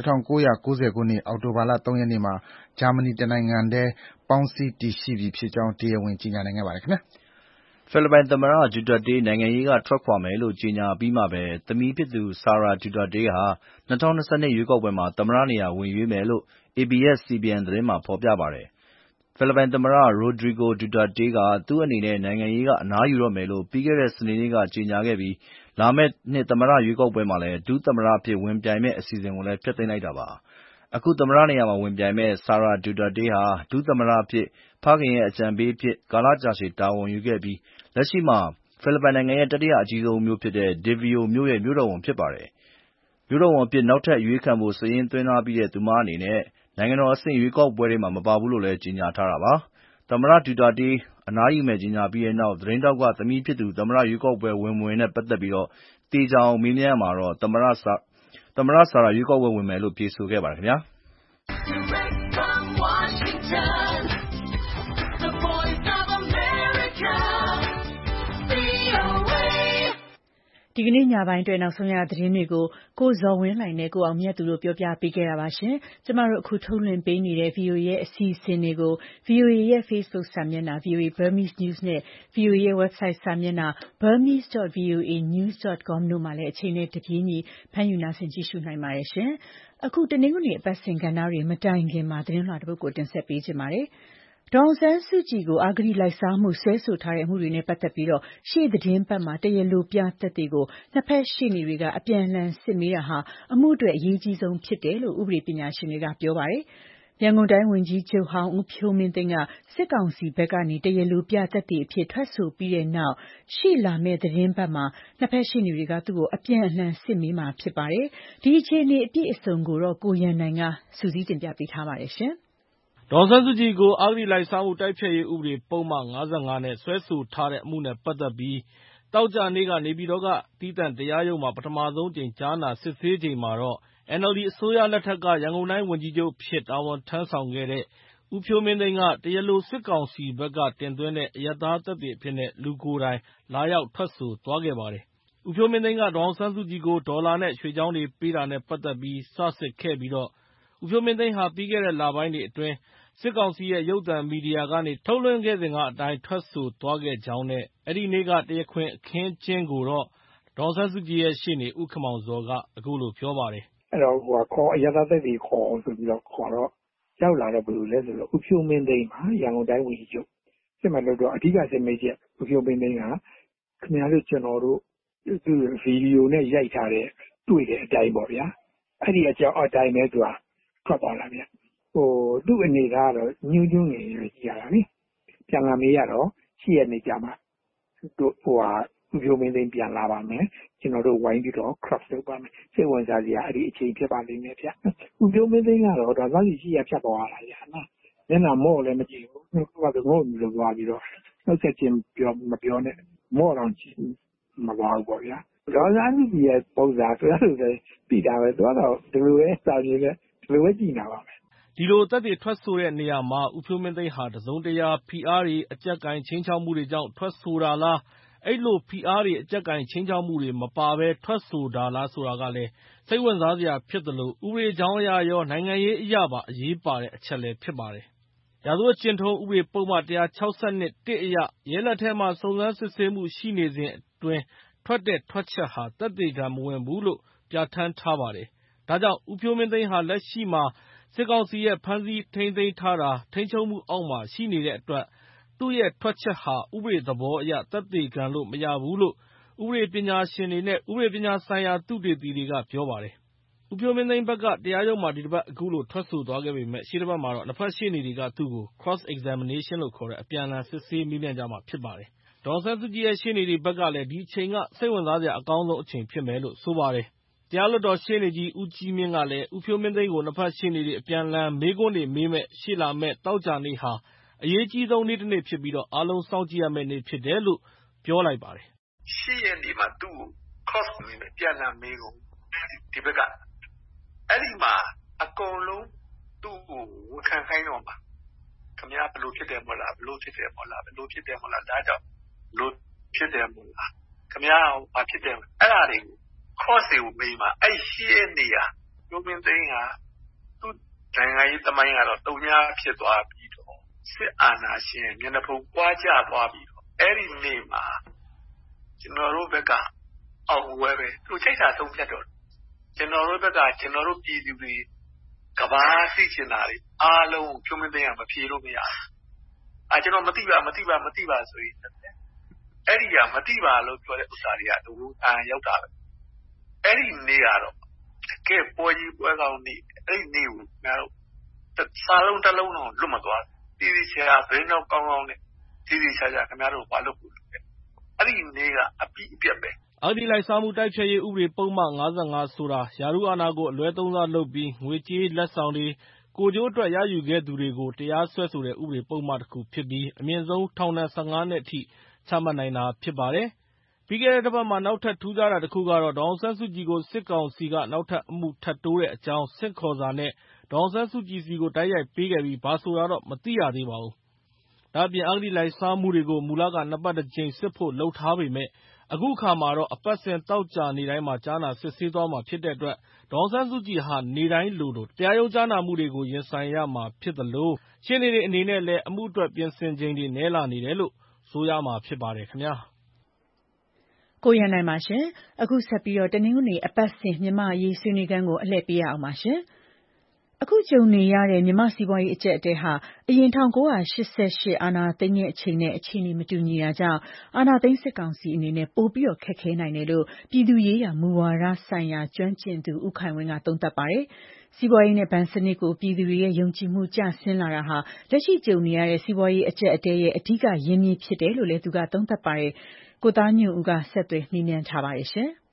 [SPEAKER 3] 1990ခုနှစ်အောက်တိုဘာလ3ရက်နေ့မှာဂျာမနီတနိုင်ငံတည်းပေါင်းစည်းတည်ရှိပြီဖြစ်ကြောင်းတရားဝင်ကြေညာနိုင်ခဲ့ပါတယ်ခင်ဗျာ။
[SPEAKER 5] ဖိလစ်ပိုင်သမ္မတ Duterte နိုင်ငံရေးကထွက်ခွာမယ်လို့ကြေညာအပြီးမှာပဲသမီးဖြစ်သူ Sara Duterte ဟာ2022ရွေးကောက်ပွဲမှာသမ္မတနေရာဝင်ရွေးမယ်လို့ ABS-CBN သတင်းမှာဖော်ပြပါတယ်။ဖိလစ်ပိုင်သမ္မတ Rodrigo Duterte ကသူ့အနေနဲ့နိုင်ငံရေးကအနားယူတော့မယ်လို့ပြီးခဲ့တဲ့စနေနေ့ကကြေညာခဲ့ပြီးလာမယ့်နှစ်သမ္မတရွေးကောက်ပွဲမှာဒုသမ္မတအဖြစ်ဝင်ပြိုင်မယ့်အစီအစဉ်ကိုလည်းဖျက်သိမ်းလိုက်တာပါ။အခုသမ္မတနေရာမှာဝင်ပြိုင်မယ့် Sara Duterte ဟာဒုသမ္မတအဖြစ်ဖခင်ရဲ့အကြံပေးအဖြစ်ကာလကြာရှည်တာဝန်ယူခဲ့ပြီးလက်ရှိမှာဖိလစ်ပိုင်နိုင်ငံရဲ့တတိယအကြီးဆုံးမြို့ဖြစ်တဲ့ Davao မြို့ရဲ့မြို့တော်ဝန်ဖြစ်ပါတယ်။မြို့တော်ဝန်အဖြစ်နောက်ထပ်အရွေးခံဖို့စာရင်းသွင်းထားပြီးတဲ့သူမအနေနဲ့နိုင်ငံတော်အဆင့်ရွေးကောက်ပွဲတွေမှာမပါဘူးလို့လည်းကြေညာထားတာပါ။သမ္မတ Duterte အနားယူမယ်ကြေညာပြီးတဲ့နောက်သတင်းထောက်ကသမီးဖြစ်သူသမ္မတရွေးကောက်ပွဲဝင်မဝင်နဲ့ပတ်သက်ပြီးသေချာအောင်မေးမြန်းရာမှာသမ္မတ Sara ရွေးကောက်ပွဲဝင်မယ်လို့ဖြေဆိုခဲ့ပါတယ်ခင်ဗျာ။
[SPEAKER 2] ဒီကနေ့ညပိုင်းအတွက်နောက်ဆုံးရသတင်းတွေကိုကိုဇော်ဝင်းလှိုင်နဲ့ကိုအောင်မြတ်သူတို့ပြောပြပေးခဲ့တာပါရှင်။ကျမတို့အခုထုတ်လွှင့်ပေးနေတဲ့ VOA ရဲ့အစီအစဉ်တွေကို VOA ရဲ့ Facebook စာမျက်နှာ VOA Burmese News နဲ့ VOA ရဲ့ website စာမျက်နှာ burmese.voanews.com တို့မှာလည်းအချိန်နဲ့တပြေးညီဖမ်းယူနားဆင်ကြည့်ရှုနိုင်ပါတယ်ရှင်။အခုတနင်္ဂနွေအပတ်စဉ်ကဏ္ဍတွေမတိုင်ခင်မှာသတင်းလွှာတစ်ပုဒ်ကိုတင်ဆက်ပေးချင်ပါတယ်။ဒေါ်အောင်ဆန်းစုကြည်ကိုအဂတိလိုက်စားမှုစွဲဆိုထားတဲ့အမှုတွေနဲ့ပတ်သက်ပြီးရှေ့သီတင်းပတ်မှာတရားလိုပြသက်သေကိုနှစ်ဖက်ရှေ့နေတွေကအပြန်အလှန်စစ်မေးတာဟာအမှုအတွက်အရေးကြီးဆုံးဖြစ်တယ်လို့ဥပဒေပညာရှင်တွေကပြောပါတယ်။ရန်ကုန်တိုင်းဝန်ကြီးချုပ်ဟောင်းဦးဖြိုးမင်းသိန်းကစစ်ကောင်စီဘက်ကနေတရားလိုပြသက်သေအဖြစ်ထွက်ဆိုပြီးတဲ့နောက်ရှေ့လာမယ့်သီတင်းပတ်မှာနှစ်ဖက်ရှေ့နေတွေကသူ့ကိုအပြန်အလှန်စစ်မေးမှာဖြစ်ပါတယ်။ဒီအခြေအနေအပြည့်အစုံကိုကိုရန်နိုင်ကစုစည်းတင်ပြပေးထားပါတယ်ရှင်။
[SPEAKER 7] ဒေါ်အောင်ဆန်းစုကြည်ကိုအဂတိလိုက်စားမှုတိုက်ဖျက်ရေးဥပဒေပုဒ်မ55နဲ့စွဲဆိုထားတဲ့အမှုနဲ့ပတ်သက်ပြီးသောကြာနေ့ကနေပြည်တော်ကသီးသန့်တရားရုံးမှာပထမဆုံးအကြိမ်ကြားနာစစ်ဆေးချိန်မှာတော့ NLD အစိုးရလက်ထက်ကရန်ကုန်တိုင်းဝန်ကြီးချုပ်အဖြစ်တာဝန်ထမ်းဆောင်ခဲ့တဲ့ဦးဖြိုးမင်းသိန်းကတရားလိုစစ်ကောင်စီဘက်ကတင်သွင်းတဲ့အရပ်သားသက်သေအဖြစ်နဲ့လူကိုယ်တိုင်လာရောက်ထွက်ဆိုသွားခဲ့ပါတယ်။ဦးဖြိုးမင်းသိန်းကဒေါ်အောင်ဆန်းစုကြည်ကိုဒေါ်လာနဲ့ရွှေချောင်းတွေပေးတာနဲ့ပတ်သက်ပြီးစစစ်ခဲ့ပြီးဦးဖြိုးမင်းသိန်းဟာပြီးခဲ့တဲ့လပိုင်းတွေအတွင်းစစ်ကောင်စီရဲ့ရုပ်သံမီဒီယာကနေထုတ်လွှင့်ခဲ့စဉ်ကအတိုင်းထွက်ဆိုသွားခဲ့ကြောင်းနဲ့အဲဒီနေ့ကတရားခွင်အခင်းအကျင်းကိုတော့ဒေါ်အောင်ဆန်းစုကြည်ရဲ့ရှေ့နေဦးခင်မောင်ဇော်ကအခုလိုပြောပါတယ်
[SPEAKER 8] ။အဲ့တော့ခေါ်အရပ်သားသက်သေခေါ်ဆိုပြီးတော့ခေါ်တော့ရောက်လာတော့ဘယ်လိုလဲဆိုတော့ဦးဖြိုးမင်းသိန်းပါရန်ကုန်တိုင်းဝန်ကြီးချုပ်စစ်မှန်လို့တော့အဓိကစစ်မေးချက်ဦးဖြိုးမင်းသိန်းကခင်ဗျားတို့ကျွန်တော်တို့သူဗီဒီယိုနဲ့ရိုက်ထားတဲ့တွေ့တဲ့အတိုင်းပေါ့ဗျာအဲ့ဒီအကြောင်းအတိုင်းပဲသူကထွက်သွားတာဗျာသူ့အနေကတော့ညှိုးညွှန်းငယ်ရကြတာလေပြန်လာမေးရတော့ရှိရနေကြမှာတို့ဦးဖြိုးမင်းသိန်းပြန်လာပါမယ်ကျွန်တော်တို့ဝိုင်းပြီးတော့ cross လုပ်ပါမယ်စိတ်ဝင်စားစရာအဲ့ဒီအချိန်ဖြစ်ပါလိမ့်မယ်ဗျဦးဖြိုးမင်းသိန်းကတော့ဒါသားစီရှိရဖြတ်သွားတာဗျာနော်မျက်နှာမော့လည်းမကြည့်ဘူးသူကငုံလို့သွားပြီးတော့နှုတ်ဆက်ခြင်းမပြောနဲ့မော့တော့မသွားဘူးပေါ့ဗျာဒေါ်လာစုကြီးရဲ့ပုံစံဆိုရလို့ပြီးတာပဲသူကတော့ဒီလိုပဲစာရင်းနဲ့ဒီလိုပဲကြည့်နေတာပါပဲ
[SPEAKER 7] ဒီလိုသက်သေထွက်ဆိုတဲ့နေရာမှာဦးဖြိုးမင်းသိန်းဟာတစုံတရာဖိအားတွေအကြက်ကိုင်ချင်းချောက်မှုတွေကြောင့်ထွက်ဆိုတာလားအဲ့လိုဖိအားတွေအကြပ်ကိုင်ချင်းချောက်မှုတွေမပါဘဲထွက်ဆိုတာလားဆိုတာကလည်းစိတ်ဝင်စားစရာဖြစ်သလိုဥပဒေကြောင်းအရရောနိုင်ငံရေးအရပါအရေးပါတဲ့အချက်လည်းဖြစ်ပါတယ်။ရာဇဝတ်ကျင့်ထုံးဥပဒေပုဒ်မ 162(1) အရရဲလက်ထဲမှာစုံစမ်းစစ်ဆေးမှုရှိနေစဉ်အတွင်းထွက်တဲ့ထွက်ချက်ဟာသက်သေခံမဝင်ဘူးလို့ပြဋ္ဌာန်းထားပါတယ်။ဒါကြောင့်ဦးဖြိုးမင်းသိန်းဟာလက်ရှိမှာစစ်ကောင်စီရဲ့ဖမ်းဆီးထိန်းသိမ်းထားတာထိန်းချုပ်မှုအောက်မှာရှိနေတဲ့အတွက်သူ့ရဲ့ထွက်ချက်ဟာဥပဒေသဘောအရသက်သေခံလို့မရဘူးလို့ဥပဒေပညာရှင်တွေနဲ့ဥပဒေပညာဆိုင်ရာသုတေသီတွေကပြောပါတယ်။ဦးဖြိုးမင်းသိန်းဘက်ကတရားရုံးမှာဒီတစ်ပတ်အခုလိုထွက်ဆိုသွားခဲ့ပေမဲ့ရှေ့တစ်ပတ်မှာတော့နှစ်ဖက်ရှေ့နေတွေကသူ့ကို cross examination လို့ခေါ်တဲ့အပြန်အလှန်စစ်ဆေးမေးမြန်းကြမှာဖြစ်ပါတယ်။ဒေါ်အောင်ဆန်းစုကြည်ရဲ့ရှေ့နေတွေဘက်ကလည်းဒီအချိန်ကစိတ်ဝင်စားစရာအကောင်းဆုံးအချိန်ဖြစ်မယ်လို့ဆိုပါတယ်။တရားလွှတ်တော်ရှေ့နေကြီးဦးကြီးမြင့်ကလည်းဦးဖြိုးမင်းသိန်းကိုနှစ်ဖက်ရှေ့နေတွေအပြန်အလှန်မေးခွန်းတွေမေးမဲ့ရှေ့လာမဲ့သောကြာနေ့ဟာအရေးကြီးဆုံးနေ့တစ်နေ့ဖြစ်ပြီးအားလုံးစောင့်ကြည့်ရမယ့်နေ့ဖြစ်တယ်လို့ပြောလိုက်ပါတယ်
[SPEAKER 4] ။ရှေ့ရက်နေ့မှာသူ့ကို cross နေနဲ့ပြန်လာမေးကုန်ဒီဘက်ကအဲ့ဒီမှာအကုန်လုံးသူ့ကိုဝန်ခံခိုင်းတော့မှာခင်ဗျားဘလို့ဖြစ်တယ်မဟုတ်လားဘလို့ဖြစ်တယ်မဟုတ်လားဘလို့ဖြစ်တယ်မဟုတ်လားဒါကြောင့်လို့ဖြစ်တယ်မဟုတ်လားခင်ဗျားဘာဖြစ်တယ်အဲ့ဒါတွေကို cross ကိုမေးမှာအဲ့ရှေ့ရက်နေ့ဟာလူမင်းသိန်းဟာသူ့နိုင်ငံရေးသမိုင်းကတော့တုံညာဖြစ်သွားပြီးတော့စစ်အာဏာရှင်မျက်နှာဖုံးပွားကျသွားပြီးတော့အဲ့ဒီနေ့မှာကျွန်တော်တို့ဘက်ကအောင်ဝဲပဲသူချိတ်တာဆုံးဖြတ်တော့ကျွန်တော်တို့ဘက်ကကျွန်တော်တို့ပြည်သူတွေကဘာသိချင်တာတွေအားလုံးဖြိုးမသိရမဖြေလို့မရဘူးကျွန်တော်မသိပါဆိုရင်အဲ့ဒီကမသိပါလို့ပြောတဲ့ဥစ္စာတွေကတူရောက်တာပဲအဲ့ဒီနေ့ကတော့ကဲပွဲကြီးပွဲကောင်းနေ့အဲ့ဒီနေ့ကိုငါတို့စာလုံးတစ်လုံးတော့လွတ်မသွားတီးတီးချာဘင်းတော့ကောင်းကောင်းနဲ့တီးတီးချာခင်ဗျားတို့ဘာလုပ်ဖို့လဲအဲ့ဒီနေ့ကအပြည့်အပြတ်ပဲ
[SPEAKER 7] အဂတိလိုက်စားမှုတိုက်ဖျက်ရေးဥပဒေပုဒ်မ55ဆိုတာရာထူးအာဏာကိုအလွဲသုံးစားလုပ်ပြီးငွေကြေးလက်ဆောင်တွေကိုကျိုးအတွက်ရယူခဲ့သူတွေကိုတရားစွဲဆိုတဲ့ဥပဒေပုဒ်မတစ်ခုဖြစ်ပြီးအမြင့်ဆုံးထောင်ဒဏ်15နှစ်အထိချမှတ်နိုင်တာဖြစ်ပါတယ်။ပြီးခဲ့တဲ့တစ်ပတ်မှာနောက်ထပ်ထူးခြားတာတစ်ခုကတော့ဒေါ်အောင်ဆန်းစုကြည်ကိုစစ်ကောင်စီကနောက်ထပ်အမှုထပ်တိုးတဲ့အကြောင်းဆင့်ခေါ်စာနဲ့ဒေါ်အောင်ဆန်းစုကြည်စီကိုတိုက်ရိုက်ပေးခဲ့ပြီးဘာဆိုတာတော့မသိရသေးပါဘူး။ဒါ့အပြင်အဂတိလိုက်စားမှုတွေကိုမူလက2ပတ်တစ်ကြိမ်စစ်ဖို့လုပ်ထားပေမဲ့အခုအခါမှာတော့အပတ်စဉ်သောကြာနေ့တိုင်းမှာကြားနာစစ်ဆေးသွားမှာဖြစ်တဲ့အတွက်ဒေါ်အောင်ဆန်းစုကြည်ဟာနေ့တိုင်းလိုတရားရုံးကြားနာမှုတွေကိုရင်ဆိုင်ရမှာဖြစ်သလိုရှေ့နေတွေအနေနဲ့လည်းအမှုအတွက်ပြင်ဆင်ချိန်တွေနည်းလာနေတယ်လို့ဆိုရမှာဖြစ်ပါတယ်ခင်ဗျာ
[SPEAKER 2] ကိုရန်နိုင်ပါရှင်အခုဆက်ပြီးတော့တနင်္ဂနွေအပတ်စဉ်မြန်မာအရေးဆွေးနွေးခန်းကိုအလှည့်ပေးရအောင်ပါရှင်အခုကြုံနေရတဲ့မြန်မာစီးပွားရေးအကျပ်အတည်းဟာအရင်1988အာဏာသိမ်းတဲ့အချိန်နဲ့အခြေအနေမတူညီတာကြောင့်အာဏာသိမ်းစစ်ကောင်စီအနေနဲ့ပိုပြီးခက်ခဲနိုင်တယ်လို့ပြည်သူရေးရာမူဝါဒဆိုင်ရာကျွမ်းကျင်သူဦးခိုင်ဝင်းကသုံးသပ်ပါတယ်။စီးပွားရေးနဲ့ဘဏ်စနစ်ကိုပြည်သူတွေရဲ့ယုံကြည်မှုကျဆင်းလာတာဟာလက်ရှိကြုံနေရတဲ့စီးပွားရေးအကျပ်အတည်းရဲ့အဓိကရင်းမြစ်ဖြစ်တယ်လို့လည်းသူကသုံးသပ်ပါတယ်။ကိုသားညွန့်ဦးကဆက်သွယ်မေးမြန်းထားပါတယ်ရှင်။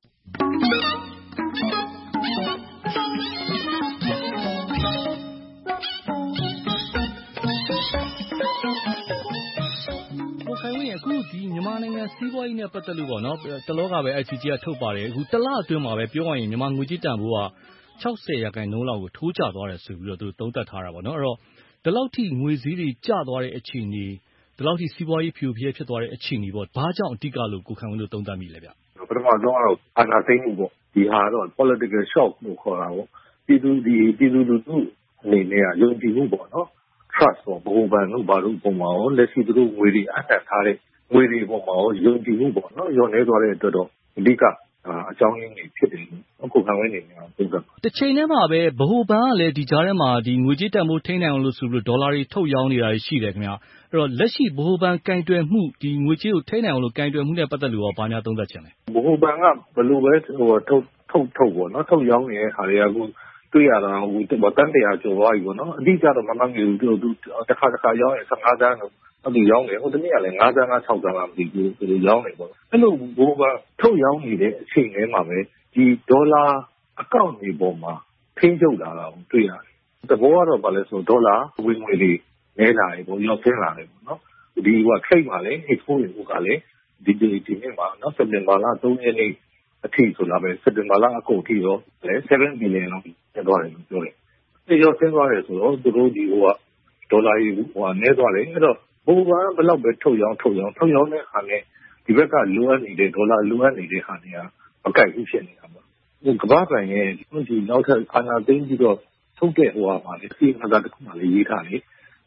[SPEAKER 5] အခုဒီမြန်မာနိုင်ငံစီးပွားရေးနဲ့ပတ်သက်လို့ပေါ့နော်တလောကပဲ ICJ ကထုတ်ပါတယ်အခုတစ်လအတွင်းမှာပဲပြောရရင်မြန်မာငွေကြေးတန်ဖိုးက60%လောက်ကိုထိုးကျသွားတယ်ဆိုပြီးတော့သူသုံးသပ်ထားတာပေါ့နော်အဲ့တော့ဒီလောက်ထိငွေစည်းတွေကျသွားတဲ့အခြေအနေဒီလောက်ထိစီးပွားရေးဖျို့ဖျဲဖြစ်သွားတဲ့အခြေအနေပေါ့ဘာကြောင့်အဓိကလို့ကိုခိုင်ဝင်းတို့သုံးသပ်မိလဲဗျ
[SPEAKER 9] ပထမဆုံးကတော့အာဏာသိမ်းမှုပေါ့ဒီဟာတော့ political shock လို့ခေါ်တာပေါ့ပြည်သူလူထုအနေနဲ့ယုံကြည်မှုပေါ့နော်trust ပေါ့ဘိုးဘန်တို့ဘာလို့ပုံမှာရောလက်ရှိသူတို့ငွေတွေအပ်ထားတဲ့ငွေတွေပုံမှာရောယုံကြည်မှုပေါ့နော်ရောနေသွားတဲ့အတွက်တော့အဓိကအကြောင်းရင်းတွေဖြစ်တယ်အခုခံဝင်နေတယ်ပုံစံ
[SPEAKER 5] တစ်ချိန်တည်းမှာပဲဗဟိုဘဏ်ကလည်းဒီကြားထဲမှာဒီငွေကြေးတန်ဖိုးထိန်းနိုင်အောင်လို့ဆိုပြီးဒေါ်လာတွေထုတ်ရောင်းနေတာရှိတယ်ခင်ဗျအဲ့တော့လက်ရှိဗဟိုဘဏ်ကင်တွယ်မှုဒီငွေကြေးကိုထိန်းနိုင်အောင်လို့ကင်တွယ်မှုနဲ့ပတ်သက်လို့ဘာများသုံးသပ်ချင်လဲ
[SPEAKER 9] ဗဟိုဘဏ်ကဘယ်လိုပဲထုတ်ပေါ့နော်ထုတ်ရောင်းနေတဲ့ဟာတွေကအခုတွေ့ရတာဟိုတန်း100ကျော်သွားပြီပေါ့နော်အဓိကတော့မမှန်ဘူးသူတစ်ခါရောင်းရင်15တန်းလို့အဲ့ဒီရောင်းတယ်ဟိုတနေ့ကလည်း5တန်းလား6တန်းလားမသိဘူးသူတို့ရောင်းနေပေါ့အဲ့လိုဘိုးကထုတ်ရောင်းနေတဲ့အချိန်ထဲမှာပဲဒီဒေါ်လာအကောင့်တွေပေါ်မှာထိန်းချုပ်လာတာကိုတွေ့ရတယ်သဘောကတော့ဗာလဲဆိုဒေါ်လာဝင်ငွေတွေနဲလာတယ်ပေါ့ရောက်ဆင်းလာတယ်ပေါ့နော်ဒီက trade မှာလည်း export တွေကလည်းဒီနေ့မှာနော်စက်တင်ဘာလ3ရက်နေ့အထိဆိုလာပဲစက်တင်ဘာလအကုန်ထိရောလဲ7 billion လောက်ကျသွားတယ်လို့ပြောတယ်ဒီရောက်ဆင်းသွားတယ်ဆိုတော့သူတို့ဒီဒေါ်လာကြီးနဲသွားတယ်အဲ့တော့ဘိုးကဘယ်လောက်ပဲထုတ်ရောင်းတဲ့ဟာနဲ့ဒီဘက်ကလိုအပ်နေတဲ့ဒေါ်လာလိုအပ်နေတဲ့ဟာတွေကမကိုက်ဘူးဖြစ်နေတာပေါ့ကမ္ဘာ့ဘဏ်ရဲ့ဒီနောက်ထပ်အာဏာသိမ်းပြီးတော့ထုတ်တဲ့ဟိုဟာမှာလေစီမံတစ်ခုမှလည်းရေးထားတယ်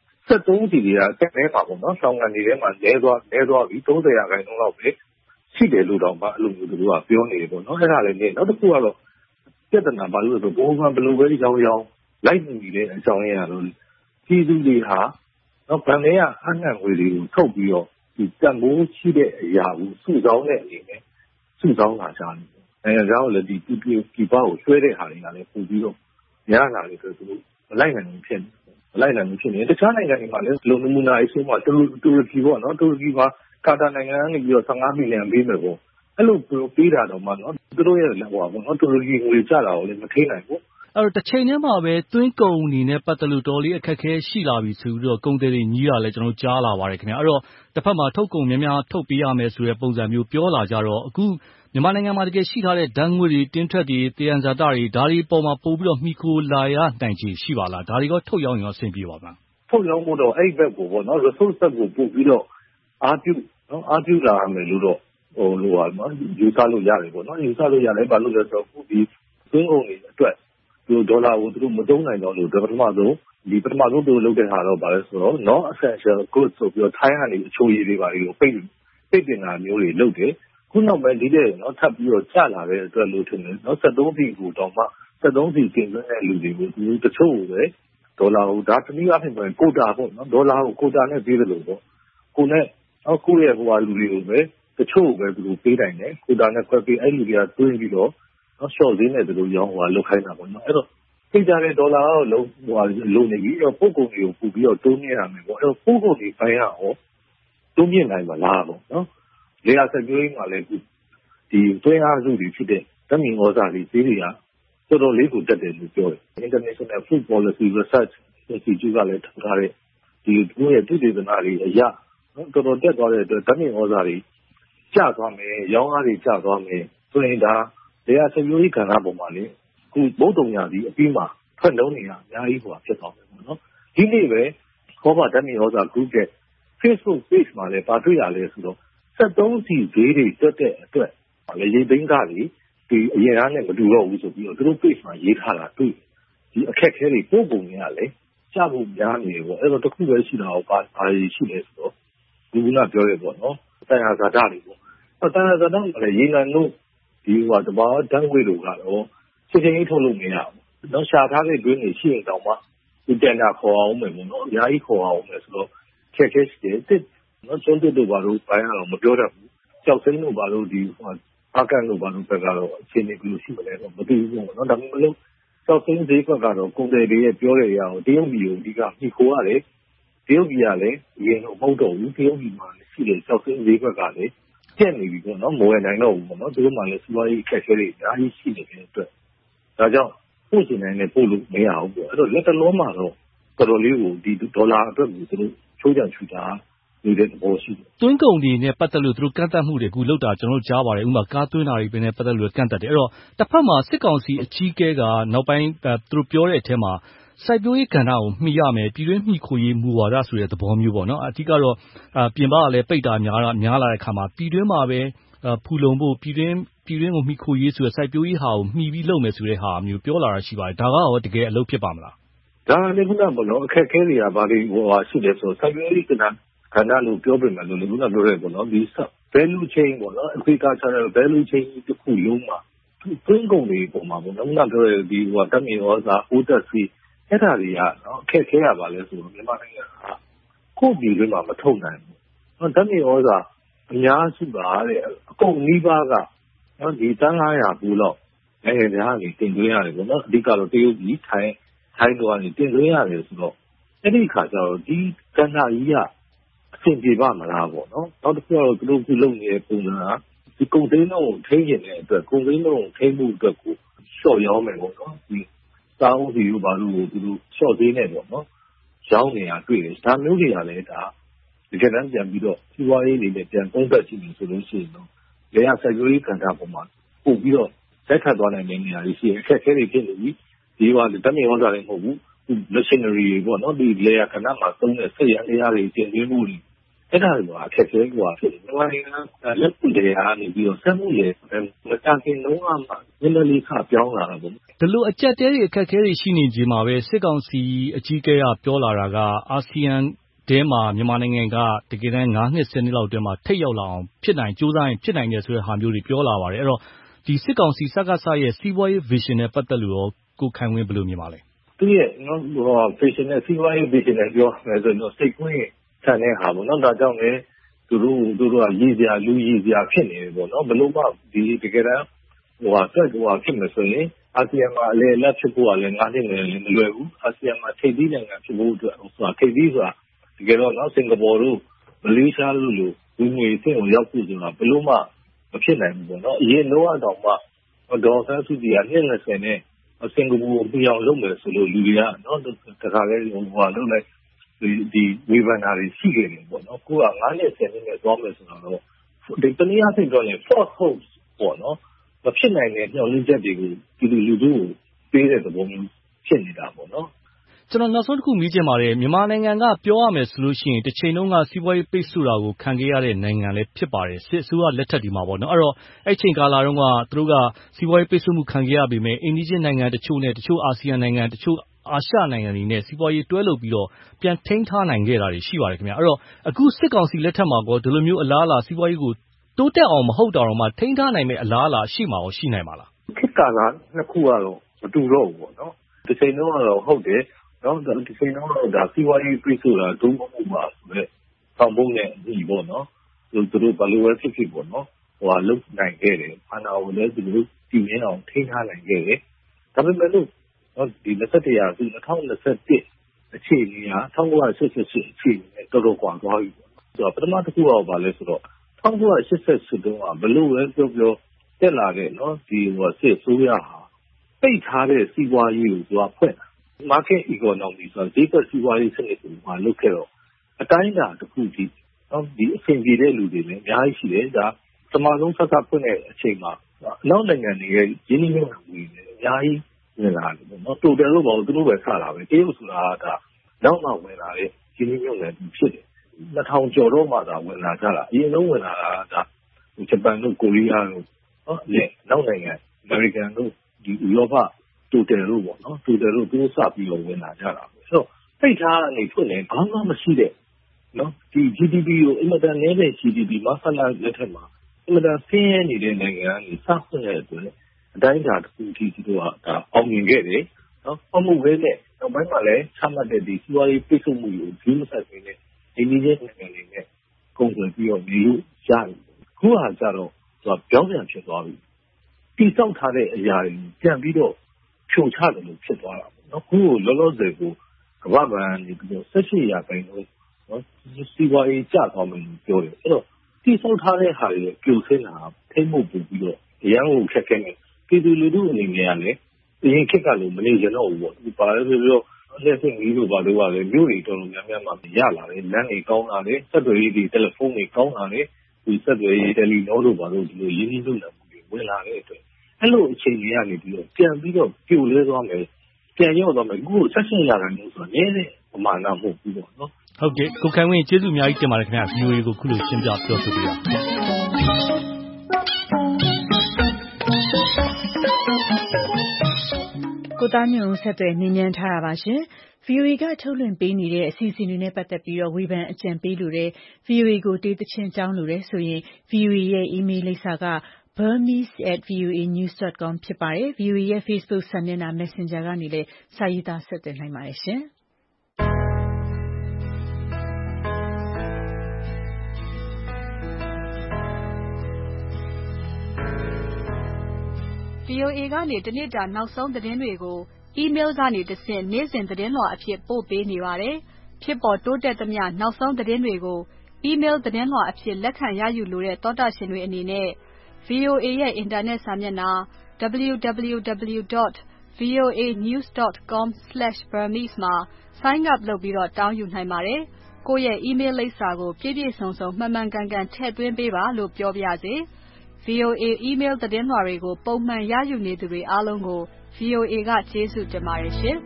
[SPEAKER 9] 73စီတွေကတက်နေပါပေါ့နော်ဆောင်းကနေထဲမှာလဲသွားပြီး30%လောက်ပဲရှိတယ်လို့တော့မှအဲ့လိုမျိုးသူတို့ကပြောနေတယ်ပေါ့နော်အဲ့ဒါလည်းနေနောက်တစ်ခုကတော့ပြဿနာဘာလို့လဲဆိုဘိုးကဘယ်လိုပဲကြောင်းလိုက်နေတဲ့အကြောင်းရင်းကတော့ပြည်သူတွေဟာနော်ဗန်ထဲကအနှံ့ငွေတွေကိုထုတ်ပြီးတော့ဒီတန်ဖိုးရှိတဲ့အရာကိုစုဆောင်းတဲ့အနေနဲ့စုဆောင်းလာကြတယ်နိုင်ငံခြားကိုလည်းဒီပါကိုဆွဲတဲ့ဟာတွေကလည်းပို့ပြီးတော့များလာတယ်ဆိုတော့သူတို့မလိုက်နိုင်ဘူးဖြစ်နေတခြားနိုင်ငံတွေမှာလည်းလုံနမူနာအဆိုးမှာတူရကီပေါ့နော်တူရကီမှာကာတာနိုင်ငံကနေပြီးတော့15 ဘီလီယံပေးမယ်ပေါ့အဲ့လိုပေးတာတော့မှနော်သူတို့ရဲ့ဟိုပါပေါ့နော်တူရကီငွေကျတာကိုလည်းမထိနိုင်ဘူး
[SPEAKER 10] အဲ့တော့တစ်ချိန်တည်းမှာပဲသွင်းကုန်အနေနဲ့ပတ်သက်လို့တော်လေးအခက်အခဲရှိလာပြီဆိုပြီးတော့ကုန်သည်တွေညီးတာလည်းကျွန်တော်ကြားလာပါတယ်ခင်ဗျအဲ့တော့တစ်ဖက်မှာထုတ်ကုန်များများထုတ်ပေးရမယ်ဆိုတဲ့ပုံစံမျိုးပြောလာကြတော့အခုမြန်မာနိုင်ငံမှာတကယ်ရှိထားတဲ့ဓာတ်ငွေတွေတင်းထွက်တွေတယံဇာတတွေဒါတွေပေါ်မှာပို့ပြီးတော့မှီခိုလာရနိုင်ခြေရှိပါလားဒါတွေကထုတ်ရောင်းရင်အဆင်ပြေပါမလား
[SPEAKER 9] ထုတ်ရောင်းဖို့တော့အဲ့ဘက်ကိုပေါ့နော် resource ဘက်ကိုပို့ပြီးတော့အားပြုလာမယ်လို့တော့လိုပါနော်ယူဆလို့ရတယ်ပေါ့နော်ယူဆလို့ရတယ်ဘာလို့လဲဆိုတော့ခုဒီသွင်းကုန်တွေအတွက်ဒီဒေါ်လာကိုသူတို့မသုံးနိုင်တော့လို့ပထမဆုံးသူတို့လုပ်တဲ့ဟာတော့ဘာလဲဆိုတော့ non essential goods ဆိုပြီးတော့ထိုင်းကနေအချိုးရည်တွေပါတွေကိုပိတ်ပင်တာမျိုးတွေလုပ်တယ်ခုနောက်ပိုင်းဒီတဲ့နော်ထပ်ပြီးတော့ကျလာတဲ့အတွက်လို့ထင်တယ်နော်73ပြည်ကိုတော့မှ73ပြည်ကျင်းတဲ့လူတွေကိုသူတချို့ပဲဒေါ်လာကိုဒါတနည်းအားဖြင့်ပြောရင်ကိုတာပေါ့နော်ဒေါ်လာကိုကိုတာနဲ့ပေးတယ်လို့ပေါ့ကိုနဲ့ကိုရဲ့ဟိုဟာလူတွေကိုပဲတချို့ပဲသူတို့ပေးနိုင်တယ်ကိုတာနဲ့ခွဲပေးအဲ့လူတွေကတွင်းပြီးတော့နော် short ဈေးနဲ့သူတို့ရောင်းဟိုဟာလုပ်ခိုင်းတာပေါ့နော်အဲ့တော့သိကြတဲ့ဒေါ်လာကတော့လုံးဟိုဟာလုံနေပြီတော့ပို့ကုန်တွေကိုပို့ပြီးတော့တိုးမြင့်ရမယ်ပေါ့အဲ့တော့ပို့ကုန်တွေပိုင်းရအောင်တိုးမြင့်နိုင်မှာလားပေါ့နော်လေယာဆက်ပြောရင်းမှာလည်းဒီတွင်းအားစုတွေဖြစ်တဲ့ဓာတ်မြေဩဇာတွေဈေးတွေကတော်တော်လေးကိုတက်တယ်လို့ပြောတယ် International Food Policy Research Institute ကလည်းထုတ်ထားတဲ့ဒီတို့ရဲ့ပြည်ဒေသနာတွေအရနော်တော်တော်တက်သွားတဲ့အတွက်ဓာတ်မြေဩဇာတွေကျသွားမယ်ရောင်းအားတွေကျသွားမယ်ဆိုရင်ဒါလေယာဆက်ပြောရေးကဏ္ဍပေါ်မှာလေခုဘုတ်တုံညာစီအပြီးမှာထွက်လုံးနေရအများကြီးဟိုဖြစ်သွားမယ်ပေါ့နော်ဒီနေ့ပဲခေါ်ပါဓာတ်မြေဩဇာ group ရဲ့ Facebook page မှာလည်းပါတွေ့ရလဲဆိုတော့73စီဈေးတွေတက်တဲ့အတွက်လေရိတ်သိမ်းကားတွေဒီအရင်အားနဲ့မတူတော့ဘူးဆိုပြီးတော့သူတို့ page မှာရေးထားတာတွေ့ဒီအခက်အခဲတွေပို့ပုံတွေကလည်းကြဖို့များနေတယ်ပေါ့အဲ့တော့တစ်ခုပဲရှိတာတော့ဘာရှိလဲဆိုတော့ဒီကပြောရဲပေါ့နော်တန်ရာဇာတာတွေပေါ့တန်ရာဇာတာကလည်းရေနံတို့ဒီဟိုတဘာဓာတ်ငွေတို့ကတော့ချက်ချင်းကြီးထုတ်လို့မရဘူးတော့ရှာထားတဲ့တွင်းတွေရှိရင်တောင်မှဒီတန်တာခေါ်အောင်မယ်ပေါ့နော်အများကြီးခေါ်အောင်မယ်ဆိုတော့ခက်ခဲရှိတယ်နော်ကျွန်းတို့ဘာလို့ပိုင်းရအောင်မပြောတတ်ဘူးကြောက်စိမ့်တို့ဘာလို့ဒီအာကန်တို့ဘာလို့ဘက်ကတော့အချိန်ကြီးလို့ရှိမလဲတော့မသိဘူးပေါ့နော်ဒါပေမဲ့လို့ကြောက်စိမ့်ဈေးကွက်ကတော့ကုန်တယ်တွေရဲ့ပြောတဲ့ရအောင်တရုတ်ပြည်ကိုအဓိကညှိခိုးရတယ်တရုတ်ပြည်ကလည်းအရင်တော့မဟုတ်တော့ဘူးတရုတ်ပြည်မှာရှိတဲ့ကြောက်စိမ့်ဈေးကွက်ကလည်းကျက်နေပြီပေါ့နော်မဝယ်နိုင်တော့ဘူးပေါ့နော်သူတို့မှလည်းစီးပွားရေးအခက်အခဲတွေအများကြီးရှိနေတဲ့အတွက်ဒါကြောင့်ပို့ချင်နိုင်နဲ့ပို့လို့မရဘူးပေါ့အဲ့တော့လက်တလုံးမှာတော့တော်တော်လေးကိုဒီဒေါ်လာအတွက်ကိုသူတို့ချိုးချချူတာနေတဲ့သဘောရှိတယ်
[SPEAKER 10] သွင်းကုန်တွေနဲ့ပတ်သက်လို့သူတို့ကန့်သတ်မှုတွေအခုလောက်တာကျွန်တော်တို့ကြားပါတယ်ဥပမာကားသွင်းတာတွေပဲနဲ့ပတ်သက်လို့ကန့်သတ်တယ်အဲ့တော့တစ်ဖက်မှာစစ်ကောင်စီအကြီးအကဲကနောက်ပိုင်းသူတို့ပြောတဲ့အထက်မှာစိုက်ပျိုးရေးကဏ္ဍကိုမှီရမယ်ပြည်တွင်းမှီခိုရေးမူဝါဒဆိုတဲ့သဘောမျိုးပေါ့နော်အဓိကတော့ပြင်ပကလည်းပိတ်တာများလာတဲ့ခါမှာပြည်တွင်းမှာပဲဖူလုံဖို့ပြည်တွင်းကိုမှီခိုရေးဆိုတဲ့စိုက်ပျိုးရေးဟာကိုမှီပြီးလုပ်မယ်ဆိုတဲ့ဟာမျိုးပြောလာတာရှိပါတယ်ဒါကရောတကယ်အလုပ်ဖြစ်ပါမလား
[SPEAKER 9] ဒါလည်းခုနကပေါ့နော်အခက်အခဲတွေကဘာတွေဟိုဟာရှိတယ်ဆိုစိုက်ပျိုးရေးကဏ္ဍလို့ပြောပြမယ်လို့လည်းခုနပြောရဲပေါ့နော်ဒီ value chain ပေါ့နော် agricultural value chain တစ်ခုလုံးမှာသွင်းကုန်တွေပုံမှာပေါ့နော်ခုနပြောရဲဒီဟိုဓာတ်မြေဩဇာအိုးတက်စီအဲ့ဒါတွေကနော်အခက်အခဲရပါလဲဆိုတော့မြန်မာနိုင်ငံကကိုယ့်ပြည်တွင်းမှာမထုတ်နိုင်ဘူးနော်ဓာတ်မြေဩဇာအများစုပါတဲ့အကုန်နီးပါးကနော်ဒီတန်း900ဘူးလောက်နိုင်ငံသားတွေတင်သွင်းရတယ်ပေါ့နော်အဓိကတော့တရုတ်ပြည်ထိုင်းတို့ကနေတင်သွင်းရတယ်ဆိုတော့အဲ့ဒီခါကျတော့ဒီကဏ္ဍကြီးကအဆင်ပြေပါမလားပေါ့နော်နောက်တစ်ခုကတော့သူတို့ခုလုပ်နေတဲ့ပုံစံကဒီကုန်သိန်းလုံးကိုထိန်းကျင်တဲ့အတွက်ကုန်သိန်းလုံးကိုထိန်းမှုအတွက်ကိုလျှော့ရောင်းမယ်ပေါ့နော်ဒီစားအုပ်စီတို့ဘာလို့သူတို့လျှော့သေးနေပေါ့နော်ရောင်းနေတာတွေ့တယ်ဒါမျိုးတွေကလည်းဒါဒီကနေ့ပြန်ပြီးတော့စီးပွားရေးတွေနဲ့ပြန်သုံးသပ်ကြည့်လို့ဆိုလို့ရှိရင်တော့လေယာစိုက်ပျိုးရေးကဏ္ဍပေါ်မှာပို့ပြီးတော့လက်ထပ်သွားနိုင်တဲ့နေရာတွေရှိရင်အခက်အခဲတွေဖြစ်နေပြီဒီကဓာတ်မြေဩဇာတွေမဟုတ်ဘူးmachinery တွေပေါ့နော်ဒီ layer ကဏ္ဍမှာသုံးတဲ့စက်ရည်အားတွေတင်သွင်းမှုတွေအဲ့ဒါကအခက်အခဲကဖြစ်တယ်မြန်မာနိုင်ငံလက်ပူတွေကနေပြီးတော့စက်မှုတွေမတန်ခင်လုံးဝမှနည်းနည်းလေးခပြောင်းလာတာပေါ့
[SPEAKER 10] ဒီလိုအကျက်တဲတွေအခက်အခဲတွေရှိနေချိန်မှာပဲစစ်ကောင်စီအကြီးအကဲကပြောလာတာကအာဆီယံတဲမှာမြန်မာနိုင်ငံကတကယ်တမ်း9နှစ်10နှစ်လောက်အတွင်းမှာထိပ်ရောက်လာအောင်ဖြစ်နိုင်ကြိုးစားရင်ဖြစ်နိုင်တယ်ဆိုတဲ့ဟာမျိုးတွေပြောလာပါတယ်အဲ့တော့ဒီစစ်ကောင်စီစကားရဲ့စီးပွားရေး vision နဲ့ပတ်သက်လို့ရောကိုခိုင်ဝင်းဘယ်လိုမြင်ပါလဲ
[SPEAKER 9] သူရဲ့vision နဲ့စီးပွားရေး vision နဲ့ပြောမယ်ဆိုတော့စိတ်ကွင်းဆန်တဲ့ဟာပေါ့နော်ဒါကြောင့်လည်းသူတို့ကရည်စရာလူရည်စရာဖြစ်နေတယ်ပေါ့နော်ဘလို့မှဒီတကယ်တမ်းဆက်ဖြစ်မယ်ဆိုရင်အာဆီယံမှာအလဲလက်ဖြစ်ဖို့ကလည်း9နှစ်နဲ့လည်းမလွယ်ဘူးအာဆီယံမှာထိပ်သီးနိုင်ငံဖြစ်ဖို့အတွက်ထိပ်သီးဆိုတာတကယ်တော့နော်စင်ကာပူတို့မလေးရှားတို့လိုဝင်ငွေအဆင့်ကိုရောက်ဖို့ဆိုတာဘလို့မှမဖြစ်နိုင်ဘူးပေါ့နော်အရင်တော့တောင်မှဒေါ်ဆန်းစုကြည်က20နဲ့စင်ကာပူကိုပြအောင်လုပ်မယ်ဆိုလို့လူတွေကနော်တခါလဲလုပ်လိုက်ဒီဝေဖန်တာတွေရှိခဲ့တယ်ပေါ့နော်ကိုက9နှစ်10နှစ်နဲ့သွားမယ်ဆိုတော့ဒီတနည်းအားဖြင့်ပြောရင် false hopes ပေါ့နော်မဖြစ်နိုင်တဲ့ညှော်လင့်ချက်တွေကိုဒီလူတို့ကိုပေးတဲ့သဘောမျိုးဖြစ်နေတာပေါ့နော်
[SPEAKER 10] ကျွန်တော်နောက်ဆုံးတစ်ခုမေးချင်ပါတယ်မြန်မာနိုင်ငံကပြောရမယ်ဆိုလို့ရှိရင်တစ်ချိန်လုံးကစီးပွားရေးပိတ်ဆို့တာကိုခံခဲ့ရတဲ့နိုင်ငံလည်းဖြစ်ပါတယ်စစ်အစိုးရလက်ထက်ဒီမှာပေါ့နော်အဲ့တော့အဲ့ချိန်ကာလတုန်းကသူတို့ကစီးပွားရေးပိတ်ဆို့မှုခံခဲ့ရပေမဲ့အိန္ဒိယနိုင်ငံတချို့နဲ့တချို့အာဆီယံနိုင်ငံတချို့အာရှနိုင်ငံတွေနဲ့စီးပွားရေးတွဲလုပ်ပြီးတော့ပြန်ထိန်းထားနိုင်ခဲ့တာတွေရှိပါတယ်ခင်ဗျအဲ့တော့အခုစစ်ကောင်စီလက်ထက်မှာကောဒီလိုမျိုးအလားအလာစီးပွားရေးကိုတိုးတက်အောင်မဟုတ်တာတော့မှထိန်းထားနိုင်မဲ့အလားအလာရှိမှာရောရှိနိုင်မှာလား
[SPEAKER 9] ခေတ်ကာလနှစ်ခုကတော့မတူတော့ဘူးပေါ့နော်ဒီချိန်တော့ဟုတ်တယ်နော်ဒီချိန်တော့ဒါစီးပွားရေးပြည့်စုံတာဒုံးမှုပါဆိုတော့ဆောင်ဖို့နဲ့ဒီပေါ့နော်သူတို့ဘယ်လိုပဲဖြစ်ပေါ့နော်လုပ်နိုင်ခဲ့တယ်အာဏာကိုလည်းသူတို့တည်မြဲအောင်ထိန်းထားနိုင်ခဲ့တယ်ဒါပေမဲ့လို့ဒီ21ရာစု2021အခြေအနေက1988အခြေအနေနဲ့တော်တော်ကွာသွားပြီပေါ့ဆိုတော့ပထမတစ်ခုကဘာလဲဆိုတော့1988တုန်းကဘလို့ပဲပြောတက်လာတဲ့နော်ဒီစစ်အစိုးရဟာပိတ်ထားတဲ့စီးပွားရေးကိုသူကဖွင့်တာ market economy ဆိုတော့ဒီကစီးပွားရေးစနစ်ကိုလုပ်ခဲ့တော့အတိုင်းအတာတစ်ခုဒီနော်ဒီအဆင်ပြေတဲ့လူတွေလည်းအများကြီးရှိတယ်ဒါစမလုံးဆက်ဖွင့်တဲ့အချိန်မှာနောက်နိုင်ငံတွေရဲ့ရင်းနှီးမြှုပ်နှံမှုတွေအများကြီးဝင်လာတယ်ပေါ့နော်တိုတယ်လို့ပေါ့သူတို့ပဲဆလာပဲတရုတ်ဆိုတာကနောက်မှဝင်လာတဲ့ရင်းနှီးမြှုပ်နှံမှုဖြစ်တယ်2000ကျော်တော့မှသာဝင်လာကြတာအရင်ဆုံးဝင်လာတာဂျပန်တို့ကိုရီးယားတို့နော်နဲ့နောက်နိုင်ငံအမေရိကန်တို့ဒီဥရောပတိုတယ်လို့ပေါ့နော်တိုတယ်လို့သူတို့စပြီးတော့ဝင်လာကြတာပဲဆိုတော့ပိတ်ထားနေဖွင့်နေဘာမှမရှိတဲ့နော်ဒီ GDP ကိုအင်မတန်နည်းတဲ့ GDP မှာဆက်လာလက်ထက်မှာအင်မတန်ဆင်းရဲနေတဲ့နိုင်ငံကနေစဖွင့်တဲ့အတွက်အတိုင်းအတာတစ်ခုအထိသူတို့ကအောင်မြင်ခဲ့တယ်နော်အောင်မှုပဲနဲ့နောက်ပိုင်းမှာလည်းချမှတ်တဲ့ဒီစီးပွားရေးပိတ်ဆို့မှုကိုဂျူးမဆက်နေတဲ့အင်းကြီးနိုင်ငံတွေနဲ့ကုန်သွယ်ပြီးတော့နေလို့ရတယ်ခုဟာကြတော့သူကပြောင်းပြန်ဖြစ်သွားပြီတိစောက်ထားတဲ့အရာတွေပြန်ပြီးတော့ဖြိုချတယ်လို့ဖြစ်သွားတာပေါ့နော်ခုလောလောဆယ်ကိုကမ္ဘာ့ဘဏ်နေပြီးတော့18ရာခိုင်နှုန်းနော်စီးပွားရေးကျသွားမယ်လို့ပြောတယ်အဲ့တော့တိစောက်ထားတဲ့ဟာတွေပြိုဆင်းတာထိမ့်မှုပို့ပြီးတော့ရန်ကုန်ခက်ခဲနေပြည်သူလူထုအနေနဲ့ကလည်းအရင်ခက်ကလို့မနေကြတော့ဘူးပေါ့ဒီပါလဲပြောလက်စစ်ကြီးလို့ပါတော့ကလည်းမြို့တွေတော်တော်များများမှာရလာတယ်လမ်းတွေကောင်းလာတယ်ဆက်သွယ်ရေးတွေတယ်လီဖုန်းတွေကောင်းလာတယ်ဒီဆက်သွယ်ရေးတယ်လီနောတို့ပါတော့ဒီလိုရင်းနှီးမြှုပ်နှံမှုတွေဝင်လာတဲ့အတွက်အဲ့လိုအခြေအနေကနေပြီးတော့ပြန်ပြီးတော့ပြိုလဲသွားမယ်ပြန်ရောက်သွားမယ်အခု16ရာခိုင်နှုန်းဆိုတော့နည်းတဲ့ပမာဏမဟုတ်ဘူးပေါ့နော်
[SPEAKER 10] ဟုတ်ကဲ့ကိုခိုင်ဝင်းကျေးဇူးအများကြီးတင်ပါတယ်ခင်ဗျာ VOA ကိုခုလိုရှင်းပြပြောဆိုပေးတာ
[SPEAKER 2] ကိုသားညွန့်ဦးဆက်သွယ်မြင်းမြန်းထားတာပါရှင်။ VOA ကထုတ်လွှင့်ပေးနေတဲ့အစီအစဉ်တွေနဲ့ပတ်သက်ပြီးဝေဖန်အကြံပေးလိုတဲ့ VOA ကိုတေးသချင်းကြောင်းလိုတဲ့ဆိုရင် VOA ရဲ့ email လိပ်စာက burmese@voanews.com ဖြစ်ပါတယ်။ VOA ရဲ့ Facebook စာမျက်နှာ Messenger ကနေလည်းစာရေးသားဆက်သွယ်နိုင်ပါတယ်ရှင်။
[SPEAKER 11] VOA ကနေတနေ့တာနောက်ဆုံးသတင်းတွေကို email ကနေတဆင့်နေ့စဉ်သတင်းလွှာအဖြစ်ပို့ပေးနေပါတယ်။ဖြစ်ပေါ်တိုးတက်သမျှနောက်ဆုံးသတင်းတွေကို email သတင်းလွှာအဖြစ်လက်ခံရယူလိုတဲ့သောတာရှင်တွေအနေနဲ့ VOA ရဲ့အင်တာနက်စာမျက်နှာ www.voanews.com/burmese မှာ sign up လုပ်ပြီးတောင်းယူနိုင်ပါတယ်။ကိုယ့်ရဲ့ email လိပ်စာကိုပြည့်ပြည့်စုံစုံမှန်မှန်ကန်ကန်ထည့်သွင်းပေးပါလို့ပြောပါရစေ။ VOA email သတင်းလွှာတွေကိုပုံမှန်ရယူနေသူတွေအားလုံးကို VOA ကကျေးဇူးတင်ပါတယ်ရှင်။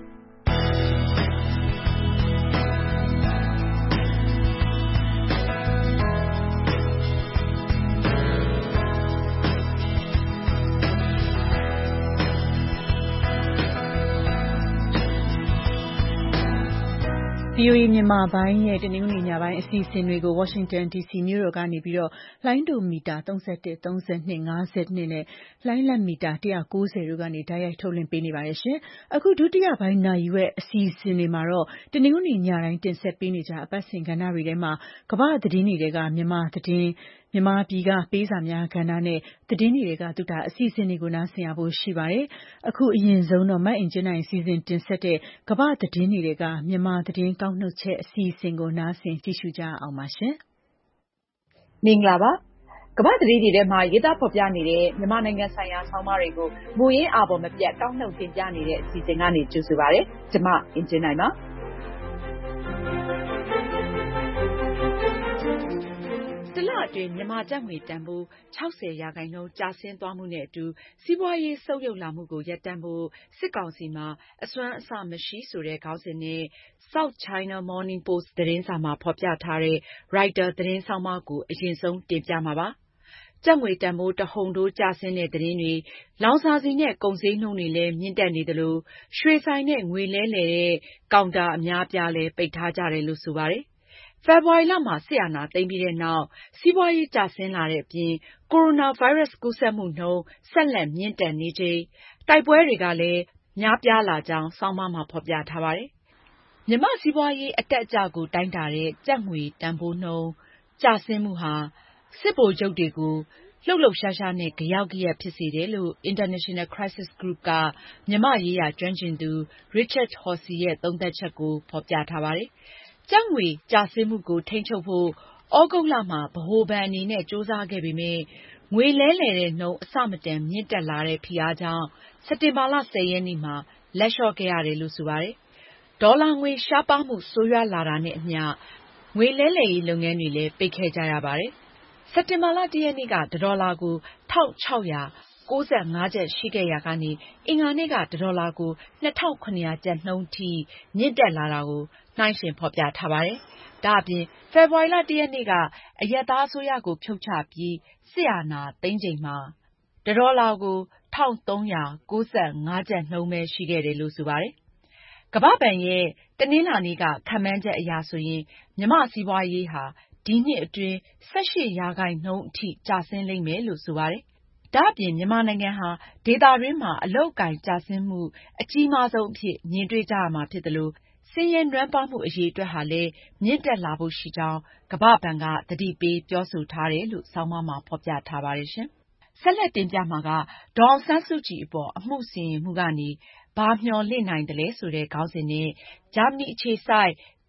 [SPEAKER 2] VOA မြန်မာပိုင်းရဲ့တနင်္ဂနွေညပိုင်းအစီအစဉ်တွေကို Washington DC မြို့တော်ကနေပြီးတော့လိုင်းဒိုမီတာ31 32 52နဲ့လိုင်းလက်မီတာ190တို့ကနေတိုက်ရိုက်ထုတ်လွှင့်ပေးနေပါတယ်ရှင်။အခုဒုတိယပိုင်းနာရီဝက်အစီအစဉ်တွေမှာတော့တနင်္ဂနွေညတိုင်းတင်ဆက်ပေးနေကြအပတ်စဉ်ကဏ္ဍတွေထဲမှာကမ္ဘာသတင်းတွေကမြန်မာသတင်းမြန်မာပြည်ကပေးစာများကဏ္ဍနဲ့သတင်းတွေကသူတာအစီအစဉ်တွေကိုနားဆင်ရဖို့ရှိပါတယ်။အခုအရင်ဆုံးတော့မတ်အင်ဂျင်နိုင်စီစဉ်တင်ဆက်တဲ့ကမ္ဘာသတင်းတွေကမြန်မာသတင်းကောက်နှုတ်ချက်အစီအစဉ်ကိုနားဆင်ကြည့်ရှုကြအောင်ပါရှင်
[SPEAKER 12] ။မင်္ဂလာပါ။ကမ္ဘာသတင်းတွေထဲမှာရေးသားဖော်ပြနေတဲ့မြန်မာနိုင်ငံဆိုင်ရာဆောင်းပါးတွေကိုမူရင်းအာဘော်မပြတ်ကောက်နှုတ်တင်ပြနေတဲ့အစီအစဉ်ကနေကြိုဆိုပါရစေ။ကျွန်မအင်ဂျင်နိုင်ပါ။တလအတွင်းမြန်မာကျပ်ငွေတန်ဖိုး 60% ကျဆင်းသွားမှုနဲ့အတူစီးပွားရေးဆုတ်ယုတ်လာမှုကိုရပ်တန့်ဖို့စစ်ကောင်စီမှာအစွမ်းအစမရှိဆိုတဲ့ခေါင်းစဉ်နဲ့ South China Morning Post သတင်းစာမှာဖော်ပြထားတဲ့ Reuters သတင်းဆောင်းပါးကိုအရင်ဆုံးတင်ပြမှာပါ။ကျပ်ငွေတန်ဖိုးတဟုန်ထိုးကျဆင်းတဲ့သတင်းတွေ၊လောင်စာဆီနဲ့ကုန်ဈေးနှုန်းတွေလည်းမြင့်တက်နေသလိုရွှေဆိုင်နဲ့ငွေလဲလှယ်တဲ့ကောင်တာအများအပြားလည်းပိတ်ထားကြတယ်လို့ဆိုပါတယ်။ဖေဖော်ဝါရီလမှာစစ်အာဏာသိမ်းပြီးတဲ့နောက်စီးပွားရေးကျဆင်းလာတဲ့အပြင်ကိုရိုနာဗိုင်းရပ်စ်ကူးစက်မှုနှုန်းဆက်လက်မြင့်တက်နေချိန်တိုက်ပွဲတွေကလည်းများပြားလာကြောင်းဆောင်းပါးမှာဖော်ပြထားပါတယ်။မြန်မာ့စီးပွားရေးအတက်အကျကိုတိုင်းတာတဲ့ကျပ်ငွေတန်ဖိုးနှုန်းကျဆင်းမှုဟာစစ်ဗိုလ်ချုပ်တွေကိုလှုပ်လှုပ်ရှားရှားနဲ့ဂယောက်ဂယက်ဖြစ်စေတယ်လို့ International Crisis Group ကမြန်မာ့ရေးရာကျွမ်းကျင်သူ Richard Horsey ရဲ့သုံးသပ်ချက်ကိုဖော်ပြထားပါတယ်။ကျပ်ငွေကျဆင်းမှုကိုထိန်းချုပ်ဖို့ဩဂုတ်လမှာဗဟိုဘဏ်အနေနဲ့ကြိုးစားခဲ့ပေမယ့်ငွေလဲလှယ်တဲ့နှုန်းအဆမတန်မြင့်တက်လာတဲ့ဖိအားကြောင့်စက်တင်ဘာလ 10 ရက်နေ့မှာလက်လျှော့ခဲ့ရတယ်လို့ဆိုပါတယ်။ဒေါ်လာငွေရှားပါးမှုဆိုးရွားလာတာနဲ့အမျှငွေလဲလှယ်ရေးလုပ်ငန်းတွေလည်းပိတ်ခဲ့ကြရပါတယ်။စက်တင်ဘာလ 1 ရက်နေ့ကတစ်ဒေါ်လာကို 1,695 ကျပ်ရှိခဲ့ရာကနေအင်္ဂါနေ့ကတစ်ဒေါ်လာကို 2,700 ကျပ်နှုန်းထိမြင့်တက်လာတာကိုနှိုင်းယှဉ်ဖော်ပြထားပါတယ်။ဒါ့အပြင်ဖေဖော်ဝါရီလ 1 ရက်နေ့ကအရပ်သားအစိုးရကိုဖြုတ်ချပြီးစစ်အာဏာသိမ်းချိန်မှာတစ်ဒေါ်လာကို 1,395 ကျပ်နှုန်းပဲရှိခဲ့တယ်လို့ဆိုပါတယ်။ကမ္ဘာ့ဘဏ်ရဲ့တနင်္လာနေ့ကခန့်မှန်းချက်အရဆိုရင်မြန်မာ့စီးပွားရေးဟာဒီနှစ်အတွင်း 18% အထိကျဆင်းလိမ့်မယ်လို့ဆိုပါတယ်။ဒါ့အပြင်မြန်မာနိုင်ငံဟာဒေသတွင်းမှာအလုပ်အကိုင်ကျဆင်းမှုအကြီးမားဆုံးအဖြစ်မြင်တွေ့ကြရမှာဖြစ်သလိုဆင်းရဲနွမ်းပါးမှုအရေအတွက်ဟာလည်းမြင့်တက်လာဖို့ရှိကြောင်းကမ္ဘာ့ဘဏ်ကသတိပေးပြောဆိုထားတယ်လို့ဆောင်းပါးမှာဖော်ပြထားပါတယ်ရှင်။ဆက်လက်တင်ပြမှာကဒေါ်အောင်ဆန်းစုကြည်အပေါ်အမှုစီရင်မှုကနေဘာမျှော်လင့်နိုင်သလဲဆိုတဲ့ခေါင်းစဉ်နဲ့ဂျာမနီအခြေစိုက်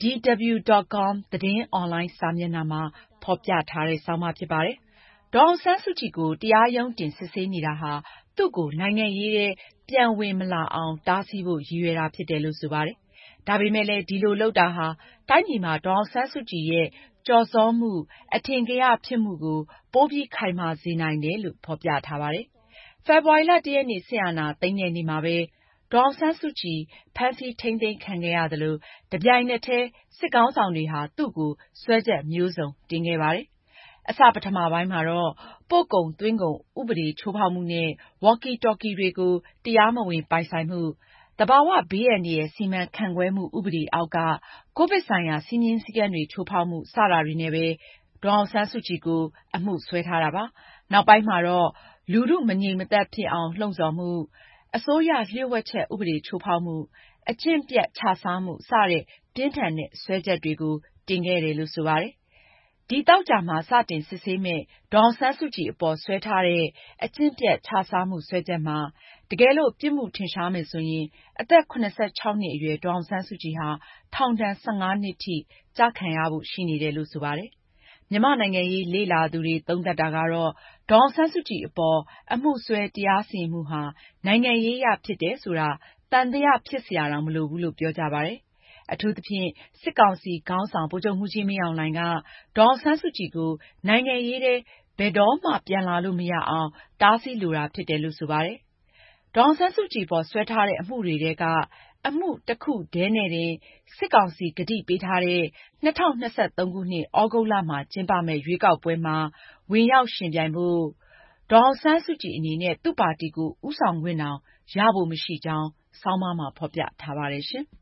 [SPEAKER 12] DW.com သတင်းအွန်လိုင်းစာမျက်နှာမှာဖော်ပြထားတဲ့ဆောင်းပါးဖြစ်ပါတယ်။ဒေါ်အောင်ဆန်းစုကြည်ကိုတရားရုံးတင်စစ်ဆေးနေတာဟာသူ့ကိုနိုင်ငံရေးထဲပြန်ဝင်မလာအောင်တားဆီးဖို့ရည်ရွယ်တာဖြစ်တယ်လို့ဆိုပါတယ်။ဒါပေမဲ့လည်းဒီလိုလုပ်တာဟာတိုင်းပြည်မှာဒေါ်အောင်ဆန်းစုကြည်ရဲ့ကျော်စောမှုအထင်ကရဖြစ်မှုကိုပိုပြီးခိုင်မာစေနိုင်တယ်လို့ဖော်ပြထားပါတယ်။ဖေဖော်ဝါရီလ 1 ရက်နေ့စစ်အာဏာသိမ်းတဲ့နေ့မှာပဲဒေါ်အောင်ဆန်းစုကြည်ဖမ်းဆီးထိန်းသိမ်းခံခဲ့ရသလိုတပြိုင်နက်တည်းစစ်ခေါင်းဆောင်တွေဟာသူ့ကိုစွဲချက်မျိုးစုံတင်ခဲ့ပါတယ်။အစပထမပိုင်းမှာတော့ပို့ကုန်သွင်းကုန်ဥပဒေချိုးဖောက်မှုနဲ့ဝေါ်ကီတော်ကီတွေကိုတရားမဝင်ပိုင်ဆိုင်မှုသဘာဝဘေးအန္တရာယ်စီမံခန့်ခွဲမှုဥပဒေအောက်ကကိုဗစ်ဆိုင်ရာစည်းမျဉ်းစည်းကမ်းတွေချိုးဖောက်မှုစတာတွေနဲ့ပဲဒေါ်အောင်ဆန်းစုကြည်ကိုအမှုစွဲထားတာပါ။နောက်ပိုင်းမှာတော့လူထုမငြိမ်မသက်ဖြစ်အောင်လှုံ့ဆော်မှုအစိုးရလျှို့ဝှက်ချက်ဥပဒေချိုးဖောက်မှုအကျင့်ပျက်ခြစားမှုစတဲ့ပြင်းထန်တဲ့စွဲချက်တွေကိုတင်ခဲ့တယ်လို့ဆိုပါတယ်။ဒီသောကြာမှာစတင်စစ်ဆေးမဲ့ဒေါ်အောင်ဆန်းစုကြည်အပေါ်စွဲထားတဲ့အကျင့်ပျက်ခြစားမှုစွဲချက်မှာတကယ်လို့ပြစ်မှုထင်ရှားမယ်ဆိုရင်အသက် 76 နှစ်အရွယ်ဒေါ်အောင်ဆန်းစုကြည်ဟာထောင်ဒဏ် 15 နှစ်ထိကျခံရဖို့ရှိနေတယ်လို့ဆိုပါတယ်။မြန်မာနိုင်ငံရေးလေ့လာသူတွေသုံးသပ်တာကတော့ဒေါ်အောင်ဆန်းစုကြည်အပေါ်အမှုစွဲတရားစီရင်မှုဟာနိုင်ငံရေးအရဖြစ်တယ်ဆိုတာသံသယဖြစ်စရာတောင်မလိုဘူးလို့ပြောကြပါတယ်။အထူးသဖြင့်စစ်ကောင်စီခေါင်းဆောင်ဗိုလ်ချုပ်မှူးကြီးမင်းအောင်လှိုင်ကဒေါ်အောင်ဆန်းစုကြည်ကိုနိုင်ငံရေးထဲဘယ်တော့မှပြန်လာလို့မရအောင်တားဆီးလိုတာဖြစ်တယ်လို့ဆိုပါတယ်။ဒေါ်အောင်ဆန်းစုကြည်ပေါ်စွဲထားတဲ့အမှုတွေထဲကအမှုတစ်ခုတည်းနဲ့တင်စစ်ကောင်စီကတိပေးထားတဲ့2023 ခုနှစ်ဩဂုတ်လမှာကျင်းပမယ့်ရွေးကောက်ပွဲမှာဝင်ရောက်ယှဉ်ပြိုင်ဖို့ဒေါ်အောင်ဆန်းစုကြည်အနေနဲ့သူ့ပါတီကိုဦးဆောင်ခွင့်တောင်ရဖို့မရှိကြောင်းဆောင်းပါးမှာဖော်ပြထားပါတယ်ရှင်။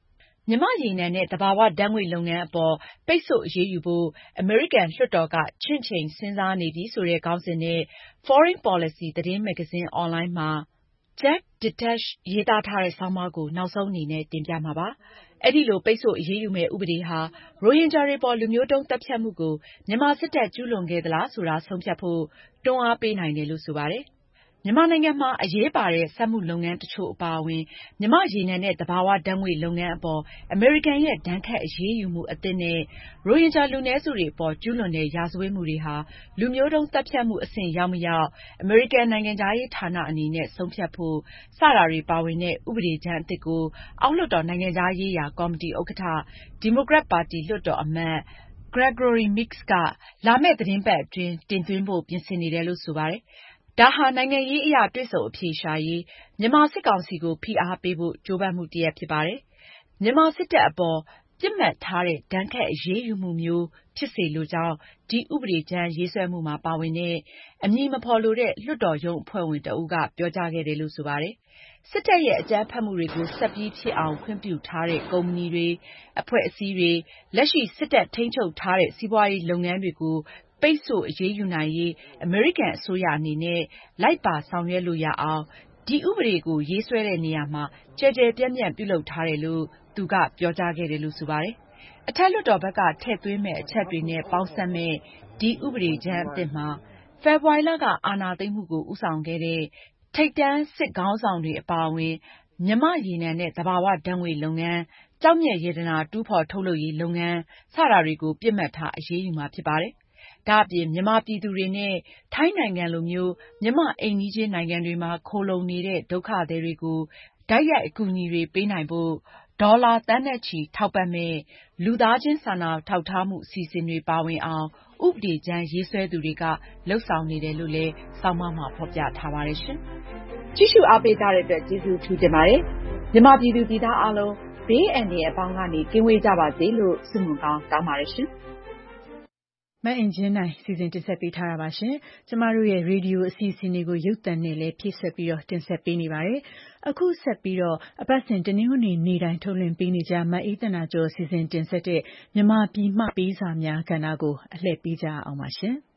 [SPEAKER 12] မြန်မာ့ရေနံနဲ့သဘာဝဓာတ်ငွေ့လုပ်ငန်းအပေါ်ပိတ်ဆို့အရေးယူဖို့အမေရိကန်လွှတ်တော်ကချင့်ချိန်စဉ်းစားနေပြီဆိုတဲ့ခေါင်းစဉ်နဲ့ Foreign Policy သတင်းမဂ္ဂဇင်းအွန်လိုင်းမှာ Jack Dittach ရေးသားထားတဲ့ဆောင်းပါးကိုနောက်ဆုံးအနေနဲ့တင်ပြမှာပါ။ အဲဒီလိုပိတ်ဆို့အရေးယူမယ့်ဥပဒေဟာရိုဟင်ဂျာတွေပေါ်လူမျိုးတုန်းသတ်ဖြတ်မှုကိုမြန်မာစစ်တပ်ကျူးလွန်ခဲ့သလားဆိုတာဆုံးဖြတ်ဖို့တွန်းအားပေးနိုင်တယ်လို့ဆိုပါတယ်။ မြန်မာနိုင်ငံမှာအရေးပါတဲ့စက်မှုလုပ်ငန်းတချို့အပါအဝင်မြန်မာ့ရေနံနဲ့သဘာဝဓာတ်ငွေ့လုပ်ငန်းအပေါ်အမေရိကန်ရဲ့ဒဏ်ခတ်အရေးယူမှုအသစ်နဲ့ရိုဟင်ဂျာလူနည်းစုတွေအပေါ်ကျူးလွန်တဲ့ရာဇဝတ်မှုတွေဟာလူမျိုးတုန်းသတ်ဖြတ်မှုအဆင့်ရောက်မရောက်အမေရိကန်နိုင်ငံခြားရေးဌာနအနေနဲ့ဆုံးဖြတ်ဖို့စတာတွေပါဝင်တဲ့ဥပဒေကြမ်းအသစ်ကိုအောက်လွှတ်တော်နိုင်ငံခြားရေးရာကော်မတီဥက္ကဋ္ဌဒီမိုကရက်ပါတီလွှတ်တော်အမတ်Gregory Meeks ကလာမယ့်သီတင်းပတ်အတွင်းတင်သွင်းဖို့ပြင်ဆင်နေတယ်လို့ဆိုပါတယ်။ဒါဟာနိုင်ငံရေးအရတွေ့ဆုံအဖြေရှာရေးမြန်မာစစ်ကောင်စီကိုဖိအားပေးဖို့ကြိုးပမ်းမှုတရပ်ဖြစ်ပါတယ်။မြန်မာစစ်တပ်အပေါ်ပစ်မှတ်ထားတဲ့ဒဏ်ခတ်အရေးယူမှုမျိုးဖြစ်စေလိုကြောင်းဒီဥပဒေကြမ်းရေးဆွဲမှုမှာပါဝင်တဲ့အမည်မဖော်လိုတဲ့လွှတ်တော်ရုံးအဖွဲ့ဝင်တဦးကပြောကြားခဲ့တယ်လို့ဆိုပါတယ်။စစ်တပ်ရဲ့အကြမ်းဖက်မှုတွေကိုဆက်ပြီးဖြစ်အောင်ခွင့်ပြုထားတဲ့ကုမ္ပဏီတွေအဖွဲ့အစည်းတွေလက်ရှိစစ်တပ်ထိန်းချုပ်ထားတဲ့စီးပွားရေးလုပ်ငန်းတွေကိုပိတ်ဆို့အရေးယူနိုင်ရေးအမေရိကန်အစိုးရအနေနဲ့လိုက်ပါဆောင်ရွက်လို့ရအောင်ဒီဥပဒေကိုရေးဆွဲတဲ့နေရာမှာကျယ်ကျယ်ပြန့်ပြန့်ပြုလုပ်ထားတယ်လို့သူကပြောကြားခဲ့တယ်လို့ဆိုပါတယ်။အထက်လွှတ်တော်ဘက်ကထည့်သွင်းမဲ့အချက်တွေနဲ့ပေါင်းစပ်မဲ့ဒီဥပဒေကြမ်းအသစ်မှာဖေဖော်ဝါရီလကအာဏာသိမ်းမှုကိုဦးဆောင်ခဲ့တဲ့ထိပ်တန်းစစ်ခေါင်းဆောင်တွေအပါအဝင်မြန်မာ့ရေနံနဲ့သဘာဝဓာတ်ငွေ့လုပ်ငန်းကျောက်မျက်ရတနာတူးဖော်ထုတ်လုပ်ရေးလုပ်ငန်းစတာတွေကိုပစ်မှတ်ထားအရေးယူမှာဖြစ်ပါတယ်။ဒါအပြင်မြန်မာပြည်သူတွေနဲ့ထိုင်းနိုင်ငံလိုမျိုးမြန်မာအိမ်နီးချင်းနိုင်ငံတွေမှာခိုလှုံနေတဲ့ဒုက္ခသည်တွေကိုတိုက်ရိုက်အကူအညီတွေပေးနိုင်ဖို့ဒေါ်လာသန်းနဲ့ချီထောက်ပံ့မဲ့လူသားချင်းစာနာထောက်ထားမှုအစီအစဉ်တွေပါဝင်အောင်ဥပဒေကြမ်းရေးဆွဲသူတွေကလုပ်ဆောင်နေတယ်လို့လည်းဆောင်းပါးမှာဖော်ပြထားပါတယ်ရှင်။ကြည့်ရှုအားပေးကြတဲ့အတွက်ကျေးဇူးထူးတင်ပါတယ်။မြန်မာပြည်သူပြည်သားအားလုံးဘေးအန္တရာယ်အပေါင်းကနေကင်းဝေးကြပါစေလို့ဆုမွန်ကောင်းတောင်းပါတယ်ရှင်။
[SPEAKER 2] မအင်ကြင်းနိုင်စီစဉ်တင်ဆက်ပေးထားတာပါရှင်။ကျမတို့ရဲ့ရေဒီယိုအစီအစဉ်တွေကိုရုပ်သံနဲ့လည်းဖြည့်ဆွက်ပြီးတော့တင်ဆက်ပေးနေပါတယ်။အခုဆက်ပြီးတော့အပတ်စဉ်တနင်္ဂနွေနေ့တိုင်းထုတ်လွှင့်ပေးနေကြမအေးသနာကျော်စီစဉ်တင်ဆက်တဲ့မြန်မာပြည်မှပေးစာများကဏ္ဍကိုအလှည့်ပေးကြအောင်ပါရှင်။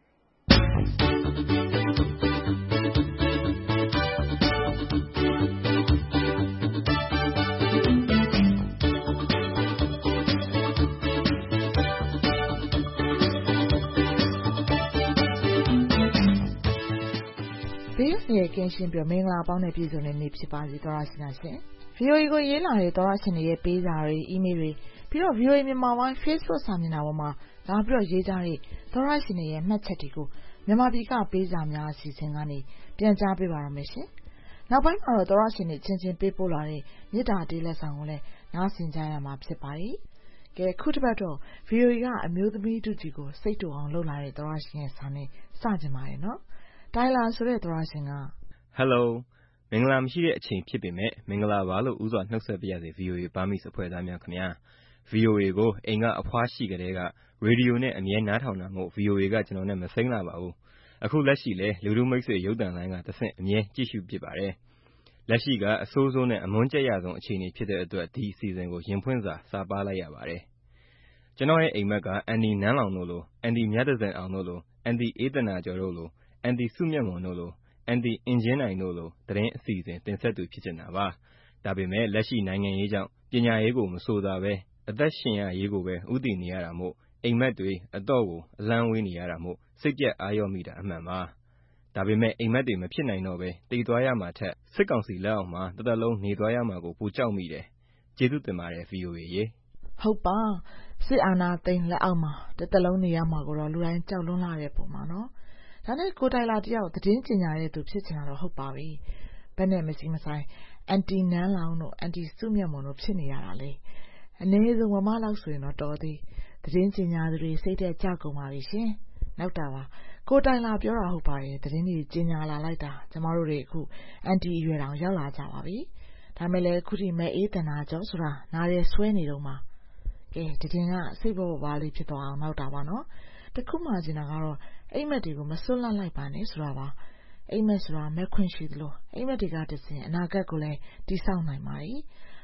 [SPEAKER 6] ဘေးအန္တရာယ်ကင်းရှင်းပြီးမင်္ဂလာပေါင်းနဲ့ပြည့်စုံတဲ့နေ့ဖြစ်ပါစေသောရရှိနာရှင်။ VOA ကိုရေးလာတဲ့သောရရှင်တွေရဲ့ပေးစာတွေအီးမေးလ်တွေပြီးတော့ VOA မြန်မာပိုင်း Facebook စာမျက်နှာပေါ်မှာလာပြီးတော့ရေးကြတဲ့သောရရှင်တွေရဲ့မှတ်ချက်တွေကိုမြန်မာပြည်ကပေးစာများအစီအစဉ်ကနေပြန်ကြားပေးပါရမယ်ရှင်။နောက်ပိုင်းမှာတော့သောရရှင်တွေချင်းချင်းပေးပို့လာတဲ့မေတ္တာတေးလက်ဆောင်ကိုလည်းနားဆင်ကြရမှာဖြစ်ပါတယ်။ကဲခုတစ်ပတ်တော့ VOA ကအမျိုးသမီးတို့ကြီးကိုစိတ်တူအောင်လုပ်လာတဲ့သောရရှင်ရဲ့စာနဲ့စကြင်ပါတယ်နော်။တိုင်လာဆိုတဲ့သောရရှင်က
[SPEAKER 13] Hello မင်္ဂလာမရှိတဲ့အချိန်ဖြစ်ပေမဲ့မင်္ဂလာပါလို့ဥစွာနှုတ်ဆက်ပြရစေ VOA ပါမစ်အဖွဲ့သားများခင်ဗျာ VOA ကိုအိမ်ကအဖွားရှိကလေးကရေဒီယိုနဲ့အမြဲနားထောင်တာမို့ VOA ကကျွန်တော်နဲ့မစိမ့်လာပါဘူးအခုလက်ရှိလဲလူလူမိတ်ဆွေရုပ်သံလိုင်းကတဆင့်အမြဲကြည့်ရှုဖြစ်ပါတယ်လက်ရှိကအဆိုးဆုံးနဲ့အမွန်းကြက်ရဆုံးအခြေအနေဖြစ်တဲ့အတွက်ဒီအစီအစဉ်ကိုရင်ဖွင့်စာပါလိုက်ရပါတယ်ကျွန်တော်ရဲ့အိမ်မက်က အန်ဒီနန်းလောင်တို့လိုအန်ဒီမြတ်တဇင်အောင်တို့လိုအန်ဒီအေးတနာကျော်တို့လိုအန်ဒီစုမြတ်မွန်တို့လိုအန်ဒီအင်ဂျင်နိုင်တို့လိုသတင်းအစီအစဉ်တင်ဆက်သူဖြစ်နေတာပါဒါပေမဲ့လက်ရှိနိုင်ငံရေးကြောင့်ပညာရေးကိုမဆိုတာပဲအသက်ရှင်ရရေးကိုပဲဥတည်နေရတာမို့အိမ်မက်တွေအတော့ကိုအလန်းဝေးနေရတာမို့စိတ်ပြက်အားရောမိတာအမှန်ပါဒါပေမဲ့အိမ်မက်တွေမဖြစ်နိုင်တော့ပဲတည်သွားရမှာထက်စစ်ကောင်စီလက်အောက်မှာတစ်သက်လုံးနေသွားရမှာကိုပူကြောက်မိတယ်ကျေးဇူးတင်ပါတယ် VOA ရေ
[SPEAKER 6] ဟုတ်ပါစစ်အာဏာသိမ်းလက်အောက်မှာတစ်သက်လုံးနေရမှာကိုတော့လူတိုင်းကြောက်လွန်းလာတဲ့ပုံမှာနော်ဒါနဲ့ကိုတိုင်လာတယောက်သတင်းကျင်ညာတဲ့သူဖြစ်ချင်တာတော့ဟုတ်ပါပြီဘယ်နဲ့မရှိမဆိုင်အန်တီနန်းလောင်တို့အန်တီစုမြတ်မွန်တို့ဖြစ်နေရတာလေအနည်းဆုံးမမလောက်ဆိုရင်တော့တော်သေးသတင်းကျင်ညာသူတွေစိတ်သက်ကြကုန်ပါပြီရှင်နောက်တာပါကိုတိုင်လာပြောတာဟုတ်ပါရဲ့သတင်းတွေကျင်ညာလာလိုက်တာကျမတို့တွေအခုအန်တီအရွယ်တောင်ရောက်လာကြပါပြီဒါမဲ့လည်းခုထိမဲ့အေးတနာကြောဆိုတာနားရဲဆွဲနေတော့မှာကဲတကယ်ကစိတ်ပေါ်ပါလေးဖြစ်သွားအောင်နောက်တာပါနော်တခုမှကျင်တာကတော့အိမ်မက်တွေကိုမစွန့်လန့်လိုက်ပါနဲ့ဆိုတာပါအိမ်မက်ဆိုတာမဲ့ခွင့်ရှိသလိုအိမ်မက်တွေကတည်းကအနာဂတ်ကိုလည်းတည်ဆောက်နိုင်ပါ යි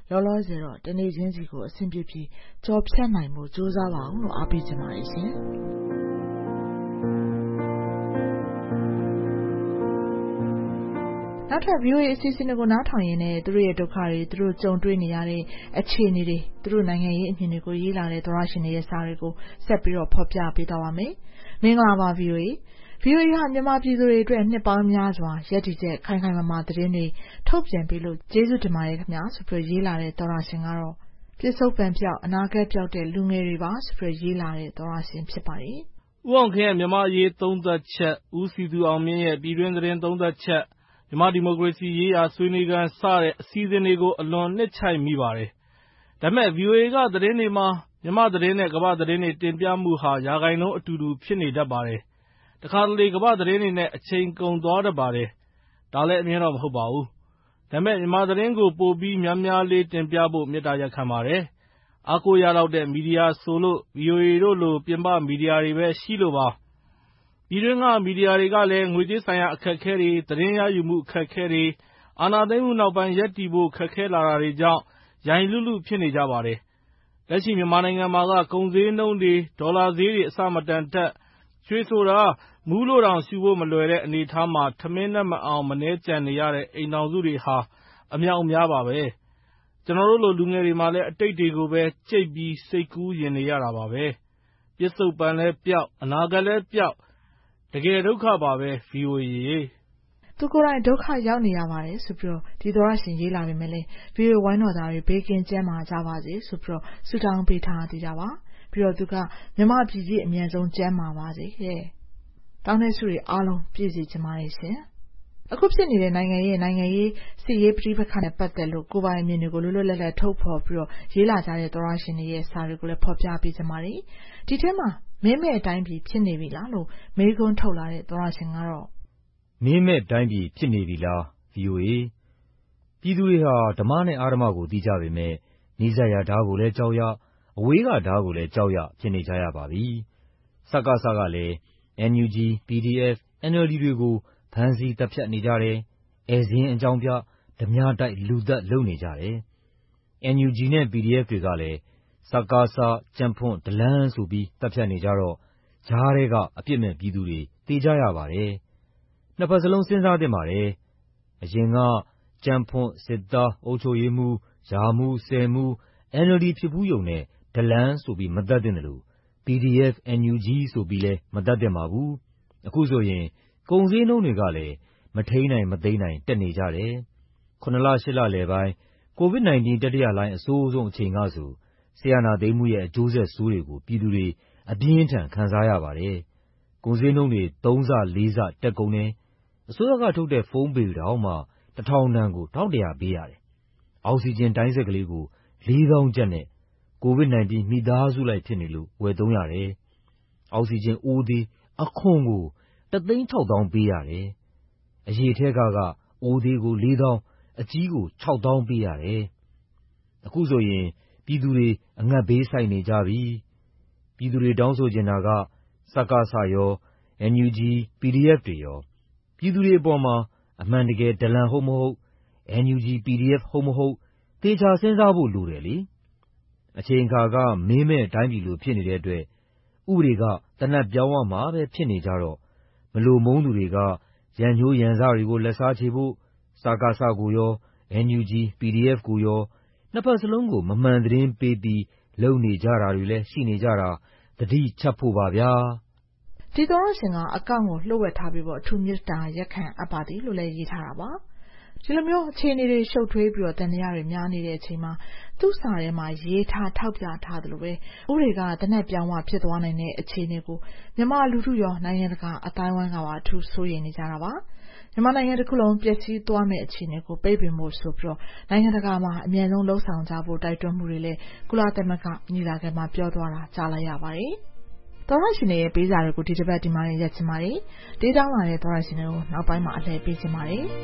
[SPEAKER 6] လောလောဆယ်တော့တနေ့ချင်းစီကိုအဆင်ပြေပြေကြော်ဖြတ်နိုင်မှုကြိုးစားပါအောင်လို့အားပေးချင်ပါတယ်ရှင်နောက်ထပ် VOA အစီအစဉ်တွေကိုနားထောင်ရင်းနဲ့သူတို့ရဲ့ဒုက္ခတွေသူတို့ကြုံတွေ့နေရတဲ့အခြေအနေတွေသူတို့နိုင်ငံရေးအမြင်တွေကိုရေးလာတဲ့သောရရှင်တွေရဲ့စာတွေကိုဆက်ပြီးတော့ဖော်ပြပေးသွားပါမယ်။မင်္ဂလာပါ VOA ဟာမြန်မာပြည်သူတွေအတွက်နှစ်ပေါင်းများစွာရည်တည်ချက်ခိုင်ခိုင်မာမာသတင်းတွေထုတ်ပြန်ပေးလို့ကျေးဇူးတင်ပါတယ်ခင်ဗျာဆိုပြီးရေးလာတဲ့သောရရှင်ကတော့ပြစ္ဆုတ်ပံပြောက်အနာဂတ်ပြောက်တဲ့လူငယ်တွေပါဆိုပြီးရေးလာတဲ့သောရရှင်ဖြစ်ပါတယ်
[SPEAKER 7] ။ဦးအောင်ခင်ရဲ့မြန်မာအရေးသုံးသပ်ချက်ဦးစီသူအောင်မြင့်ရဲ့ပြည်တွင်းသတင်းသုံးသပ်ချက်မြန်မာဒီမိုကရေစီရေးရာဆွေးနွေးခန်းစတဲ့အစီအစဉ်တွေကိုအလွန်နှစ်ချိုက်မိပါတယ်။ဒါပေမဲ့ VOA ကသတင်းတွေမှာမြန်မာသတင်းနဲ့ကမ္ဘာသတင်းတွေတင်ပြမှုဟာရာခိုင်နှုန်းအတူတူဖြစ်နေတတ်ပါတယ်။တခါတလေကမ္ဘာသတင်းတွေနဲ့အချိန်ကုန်သွားတတ်ပါတယ်။ဒါလည်းအမြဲတော့မဟုတ်ပါဘူး။ဒါပေမဲ့မြန်မာသတင်းကိုပိုပြီးများများလေးတင်ပြဖို့မေတ္တာရပ်ခံပါတယ်။အားကိုးရလောက်တဲ့မီဒီယာဆိုလို့ VOA တို့လိုပြင်ပမီဒီယာတွေပဲရှိလို့ပါ။ပြည်တွင်းကမီဒီယာတွေကလည်းငွေကြေးဆိုင်ရာအခက်အခဲတွေသတင်းရယူမှုအခက်အခဲတွေအာဏာသိမ်းမှုနောက်ပိုင်းရပ်တည်ဖို့ခက်ခဲလာတာတွေကြောင့်ရိုင်လူလူဖြစ်နေကြပါတယ်။လက်ရှိမြန်မာနိုင်ငံမှာကကုန်ဈေးနှုန်းတွေဒေါ်လာဈေးတွေအဆမတန်တက်ရွှေဆိုတာမူးလို့တောင်ရှူဖို့မလွယ်တဲ့အနေအထားမှာထမင်းနဲ့မအောင်မနှဲကြံနေရတဲ့အိမ်ထောင်စုတွေဟာအမြောက်အများပါပဲ။ကျွန်တော်တို့လိုလူငယ်တွေမှာလည်းအတိတ်တွေကိုပဲကြိတ်ပြီးစိတ်ကူးရင်နေရတာပါပဲ။ပြစ္ဆုတ်ပံလည်းပျောက်အနာဂတ်လည်းပျောက်တကယ်ဒုက္ခပါပဲ VOA ရေ
[SPEAKER 6] သူကိုယ်တိုင်ဒုက္ခရောက်နေရပါတယ်ဆိုပြီးတော့ဒီသောရရှင်ရေးလာပေမဲ့လည်း VOA ဝိုင်းတော်သားတွေဘေးကင်းကျန်းမာကြပါစေဆိုပြီးတော့ဆုတောင်းပေးထားသေးကြပါပြီးတော့သူကမြမပြည်ကြီးအမြန်ဆုံးကျန်းမာပါစေတဲ့တောင်းတဲ့ဆုတွေအားလုံးပြည့်စုံကြပါလေရှင်အခုဖြစ်နေတဲ့နိုင်ငံရေးစစ်ရေးပဋိပက္ခနဲ့ပတ်သက်လို့ကိုယ်ပိုင်အမြင်တွေကိုလွတ်လွတ်လပ်လပ်ထုတ်ဖော်ပြီးတော့ရေးလာကြတဲ့သောရရှင်တွေရဲ့စာတွေကိုလည်းဖော်ပြပေးကြပါလေဒီထဲမှာမင်းမဲ့အတိုင်းပြည်ဖြစ်နေပြီလားလို့မေးခွန်းထုတ်လာတဲ့သောရရှင်ကတော့
[SPEAKER 14] မင်းမဲ့တိုင်းပြည်ဖြစ်နေပြီလား VOA ပြည်သူတွေဟာဓမ္မနဲ့အာဓမ္မကိုသိကြပေမဲ့နိစ္စရာဓာတ်ကိုလည်းကြောက်ရအဝေးကဓာတ်ကိုလည်းကြောက်ရဖြစ်နေကြရပါပြီစကလည်း NUG PDF NLD တွေကိုဖမ်းဆီးတပ်ဖြတ်နေကြတယ်။ဧည့်စင်းအကြောင်းပြဓမြတိုက်လူသက်လုပ်နေကြတယ်။ NUG နဲ့ PDF တွေကလည်းစကကြံ့ဖွံ့ဒလန်းဆိုပြီးတပ်ဖြတ်နေကြတော့ကြားထဲကအပြစ်မဲ့ပြည်သူတွေသေကြရပါတယ်။နှစ်ဖက်စလုံးစဉ်းစားသင့်ပါတယ်။အရင်ကကြံ့ဖွံ့စစ်သားအုပ်ချုပ်ရေးမှူးယာမှူးဆယ်မှူး NLD ဖြစ်ဘူးယုံနဲ့ဒလန်းဆိုပြီးမတတ်သင့်တယ်လို့ PDF NUG ဆိုပြီးလည်းမတတ်သင့်ပါဘူး။အခုဆိုရင်ကုန်ဈေးနှုန်းတွေကလည်းမထိန်းနိုင်မသိမ်းနိုင်တက်နေကြတယ်။7 လ 8 လလယ်ပိုင်း COVID-19 တတိယလှိုင်းအဆိုးဆုံးအချိန်ကဆိုစစ်အာဏာသိမ်းမှုရဲ့အကျိုးဆက်ဆိုးတွေကိုပြည်သူတွေအပြင်းထန်ခံစားရပါတယ်။ကုန်ဈေးနှုန်းတွေ3 ဆ 4 ဆတက်ကုန်တယ်။အစိုးရကထုတ်တဲ့ဖုန်းပေတောင်မှ1000 တန်ကို1100ပေးရတယ်။အောက်ဆီဂျင်တိုင်းစက်ကလေးကို4000 ကျပ်နဲ့ COVID-19 မိသားစုလိုက်ဖြစ်နေလို့ဝယ်သုံးရတယ်။အောက်ဆီဂျင်အိုးသေးအခွန်ကို16000 ပေးရတယ်။အရေထဲကအိုးသေးကို4000အကြီးကို6000ပေးရတယ်။အခုဆိုရင်ပြည်သူတွေအငတ်ဘေးဆိုက်နေကြပြီ။ပြည်သူတွေတောင်းဆိုချင်တာကစကစရော NUG PDF တွေရောပြည်သူတွေအပေါ်မှာအမှန်တကယ်ဒလန်ဟုတ်မဟုတ် NUG PDF ဟုတ်မဟုတ်သေချာစဉ်းစားဖို့လိုတယ်လေ။အချိန်အခါကမင်းမဲ့တိုင်းပြည်လိုဖြစ်နေတဲ့အတွက်ဥပဒေကတနတ်ပြောင်းရမှာပဲဖြစ်နေကြတော့မလိုမုန်းသူတွေကရန်ညှိုးရန်စတွေကိုလက်စားချေဖို့စကစကိုရော NUG PDF ကိုရောနှစ်ဖက်စလုံးကိုမမှန်သတင်းပေးပြီးလုပ်နေကြတာတွေလည်းရှိနေကြတာသတိချက်ဖို့ပါဗျာ
[SPEAKER 6] ဒီသောရရှင်ကအကောင့်ကိုလှုပ်ဝက်ထားပြီးတော့အထူးမြတ်တာရက်ခံအပ်ပါသည်လို့လည်းရေးထားတာပါဒီလိုမျိုးအခြေအနေတွေရှုပ်ထွေးပြီးတော့တန်တရားတွေများနေတဲ့အချိန်မှာသူ့စာထဲမှာရေးထားထောက်ပြထားတယ်လို့ပဲဥတွေကတနက်ပြောင်းဝဖြစ်သွားနိုင်တဲ့အခြေအနေကိုမြန်မာလူထုရောနိုင်ငံတကာအတိုင်းဝိုင်းကပါအထူးစိုးရိမ်နေကြတာပါမြန်မာနိုင်ငံတစ်ခုလုံးပျက်စီးသွားမယ့်အခြေအနေကိုပိတ်ပင်ဖို့ဆိုပြီးတော့နိုင်ငံတကာမှာအမြန်ဆုံးလှုံ့ဆော်ကြဖို့တိုက်တွန်းမှုတွေလည်းကုလသမဂ္ဂညီလာခံမှာပြောသွားတာကြားလိုက်ရပါတယ်သောရရှင်ရဲ့ပေးစာတွေကိုဒီတစ်ပတ်ဒီမှာရက်ချင်ပါတယ်။ဒေးတောင်းလာတဲ့သောရရှင်တွေကိုနောက်ပိုင်းမှာအလှည့်ပေးချင်ပါတယ်။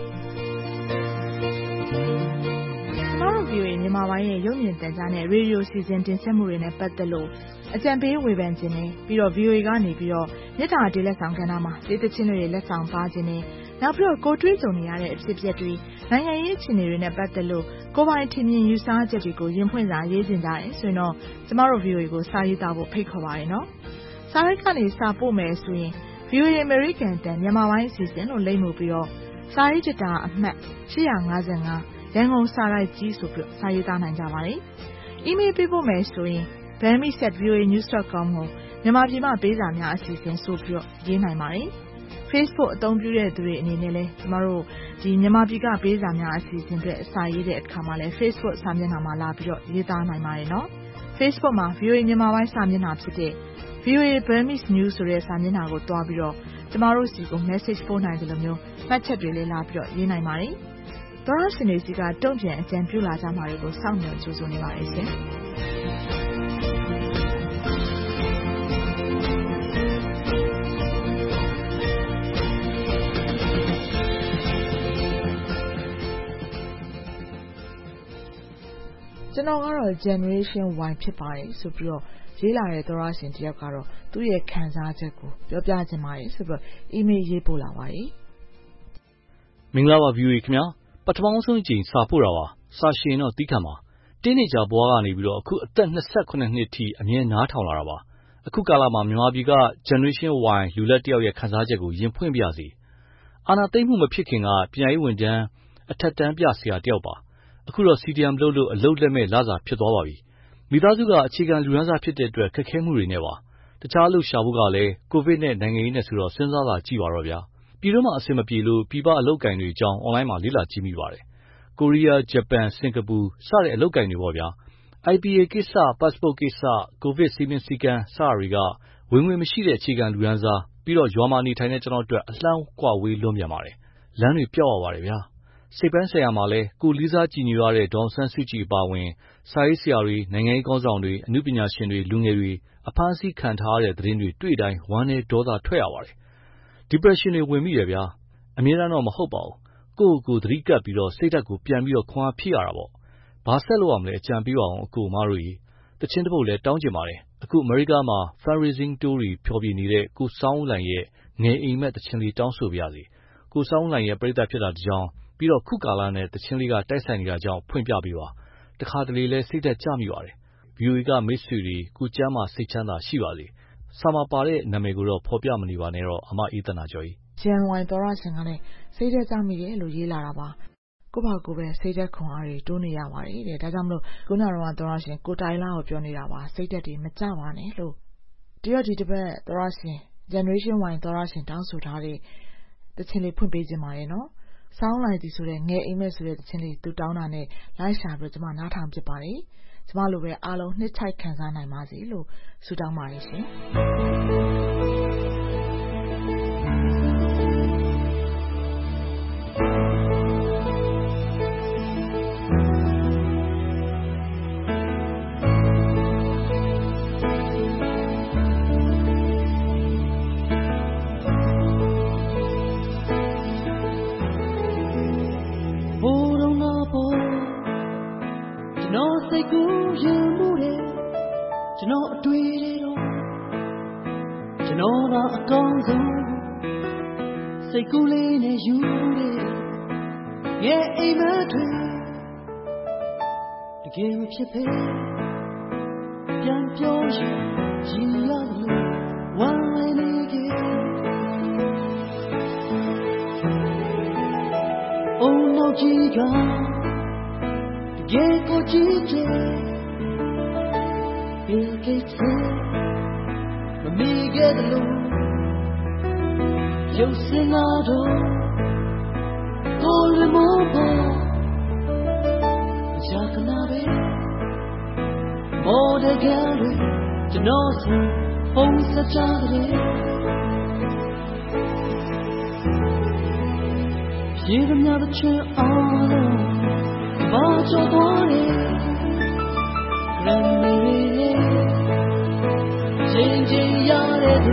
[SPEAKER 6] ကျွန်တော်တို့ VOA မြန်မာပိုင်းရဲ့ရုပ်မြင်သံကြားနဲ့ရေဒီယိုစီစဉ်တင်ဆက်မှုတွေနဲ့ပတ်သက်လို့အကြံပေးဝေဖန်ခြင်းနဲ့ပြီးတော့ VOA ကနေပြီးတော့မြစ်တာဒေးလက်ဆောင်ကဏ္ဍမှာဒေးသချင်းတွေလက်ဆောင်ပါခြင်းနဲ့နောက်ပြီးတော့ကိုတွေးကြုံနေရတဲ့အဖြစ်အပျက်တွေနိုင်ငံရေးအခြေအနေတွေနဲ့ပတ်သက်လို့ကိုယ်ပိုင်ထင်မြင်ယူဆချက်တွေကိုရင်ဖွင့်စာရေးတင်ကြတယ်ဆိုရင်တော့ကျမတို့ VOA ကိုစာရေးသားဖို့ဖိတ်ခေါ်ပါတယ်နော်စာရိုက်ကနေစာပို့မယ်ဆိုရင် VOA American တန်မြန်မာပိုင်းအစီအစဉ်လို့လိမ့်မှုပြီးတော့စာရေးချတာအမှတ်855ရန်ကုန်စာရိုက်ကြီးဆိုပြီးစာရေးသားနိုင်ကြပါတယ်။ email ပေးပို့မယ်ဆိုရင် burmese@voanews.com ကိုမြန်မာပြည်မှာပေးစာများအစီအစဉ်ဆိုပြီးရေးနိုင်ပါတယ်။ Facebook အသုံးပြုတဲ့သူတွေအနေနဲ့လည်းကျမတို့ဒီမြန်မာပြည်ကပေးစာများအစီအစဉ်တွေစာရေးတဲ့အခါမှာလည်း Facebook စာမျက်နှာမှာလာပြီးတော့ရေးသားနိုင်ပါတယ်နော်။ Facebook မှာ VOA မြန်မာပိုင်းစာမျက်နှာဖြစ်တဲ့ VOA Burmese News ဆိုတဲ့စာမျက်နှာကိုတွားပြီးတော့ကျမတို့စီကို message ပို့နိုင်တယ်လို့မျိုးမှတ်ချက်တွေလည်းလာပြီးတော့ရေးနိုင်ပါတယ်။သောရရှင်တွေစီကတုံ့ပြန်အကြံပြုလာကြမှာတွေကိုစောင့်မျှော်ကြိုးစားနေပါတယ်ရှင်။ကျွန်တော်ကတော့ Generation Y ဖြစ်ပါတယ်ဆိုပြီးတော့ရေးလာတဲ့သောရရှင်တယောက်ကတော့သူ့ရဲ့ခံစားချက်ကိုပြောပြချင်ပါတယ်ဆိုပြီးတော့ email ရေးပို့လာပါတယ်
[SPEAKER 10] မင်္ဂလာပါ VOA ခင်ဗျာပထမဆုံးအကြိမ်စာပို့တာပါစာရှင်တော့တီးခံပါတင်းနေကြဘွားကနေပြီးတော့အခုအသက်28နှစ်ထိအမြဲနားထောင်လာတာပါအခုကာလမှာမြန်မာပြည်က Generation Y လူလက်တယောက်ရဲ့ခံစားချက်ကိုရင်ဖွင့်ပြစီအာနာသိမ့်မှုမဖြစ်ခင်ကပညာရေးဝန်ထမ်းအထက်တန်းပြဆရာတယောက်ပါအခုတော့ CDM လုပ်လို့အလုပ်လက်မဲ့လစာဖြစ်သွားပါပြီမိသားစုကအခြေခံလူရန်စားဖြစ်တဲ့အတွက်ခက်ခဲမှုတွေနဲ့ပါတခြားအလုပ်ရှာဖို့ကလည်းကိုဗစ်နဲ့နိုင်ငံရေးနဲ့ဆိုတော့စဉ်းစားတာကြည့်ပါတော့ဗျာပြည်တွင်းမှာအဆင်မပြေလို့ပြည်ပအလုပ်ကိုင်တွေအကြောင်းအွန်လိုင်းမှာလေ့လာကြည့်မိပါတယ်ကိုရီးယားဂျပန်စင်ကာပူစတဲ့အလုပ်ကိုင်တွေပေါ့ဗျာ IPA ကိစ္စ passport ကိစ္စကိုဗစ်စီမင်းစည်းကမ်းစတာတွေကဝင်ငွေမရှိတဲ့အခြေခံလူရန်စားပြီးတော့ရွာမှာနေထိုင်တဲ့ကျွန်တော်အတွက်အလှမ်းကွာဝေးလွန်းပြန်ပါတယ်လမ်းတွေပြောက်ရပါတယ်ဗျာစိတ်ပိုင်းဆိုင်ရာမှာလဲကိုလေးစားကြည်ညိုရတဲ့ဒေါန်ဆန်းစုကြည်အပါဝင်စာရေးဆရာတွေနိုင်ငံရေးကောင်းဆောင်တွေအမှုပညာရှင်တွေလူငယ်တွေအဖမ်းဆီးခံထားရတဲ့သတင်းတွေတွေ့တိုင်းဝမ်းနဲ့ဒေါသထွက်ရပါတယ် depression တွေဝင်မိတယ်ဗျာအမြဲတမ်းတော့မဟုတ်ပါဘူးကိုယ့်ကိုယ်သတိကပ်ပြီးတော့စိတ်ဓာတ်ကိုပြန်ပြီးတော့ခွန်အားဖြည့်ရတာပေါ့ဘာဆက်လုပ်ရမလဲအကြံပေးပါအောင်အကိုအမတို့ကြီးတချင်းတစ်ပုတ်လဲတောင်းကျင်ပါတယ်အခုအမေရိကမှာ fundraising tour တွေဖျော်ဖြေနေတဲ့ကိုစောင်းလန်ရဲ့ငယ်အိမ်မက်တချင်းလေးတောင်းဆိုပါရစေကိုစောင်းလန်ရဲ့ပြိဿဖြစ်တာတကြောင်ပြီးတော့ခုကာလနဲ့တချင်းလေးကတိုက်ဆိုင်နေတာကြောင့်ဖွင့်ပြပေးပါတခါတလေလဲစိတ်ဓာတ်ကျမိပါတယ် VOA ကမိတ်ဆွေတွေကိုကျမ်းမာစိတ်ချမ်းသာရှိပါစေစာမပါတဲ့နာမည်ကိုတော့ဖော်ပြမနေပါနဲ့တော့အမအေးသနာကျော်ကြီး
[SPEAKER 6] Gen Y သောရရှင်ကလည်းစိတ်ဓာတ်ကျမိတယ်လို့ရေးလာတာပါကိုယ့်ဘာကိုယ်ပဲစိတ်ဓာတ်ခွန်အားတွေတိုးနေရပါတယ်တဲ့ဒါကြောင့်မလို့ခုနကတော့သောရရှင်ကိုတိုင်လာကိုပြောနေတာပါစိတ်ဓာတ်တွေမကျပါနဲ့လို့တရော့ဒီတစ်ပတ်သောရရှင် Generation Y သောရရှင်တောင်းဆိုထားတဲ့တခြင်းလေးဖွင့်ပေးခြင်းပါရဲ့နော်စောင်းလိုက်သည်ဆိုတဲ့ငယ်အိမ်မက်ဆိုတဲ့တခြင်းလေးသူတောင်းတာနဲ့လိုက်ရှာပြီးကျွန်မနားထောင်ဖြစ်ပါတယ်ကျွန်မလိုပဲအားလုံးနှစ်ချိုက်ခံစားနိုင်ပါစေလို့ဆုတောင်းပါတယ်ရှင်
[SPEAKER 15] စိတ်ကူးရင်မှုတဲ့ကျွန်တော်အတွေ့တွေတော့ကျွန်တော်ကအကောင်းဆုံးစိတ်ကူးလေးနဲ့ယူတဲ့ရဲ့အိမ်မက်တွေတကယ်မဖြစ်ပဲပြန်ပြောရင်ရည်ရလို့ဝမ်းနေခဲ့အုံနောက်ကြီးကGet go jije Bill Gates Me get lo Yo sinado Golden mobo Jakana be More the gallery To know some Home such a day Give another chair on Watch your body, grandmere, changing your head,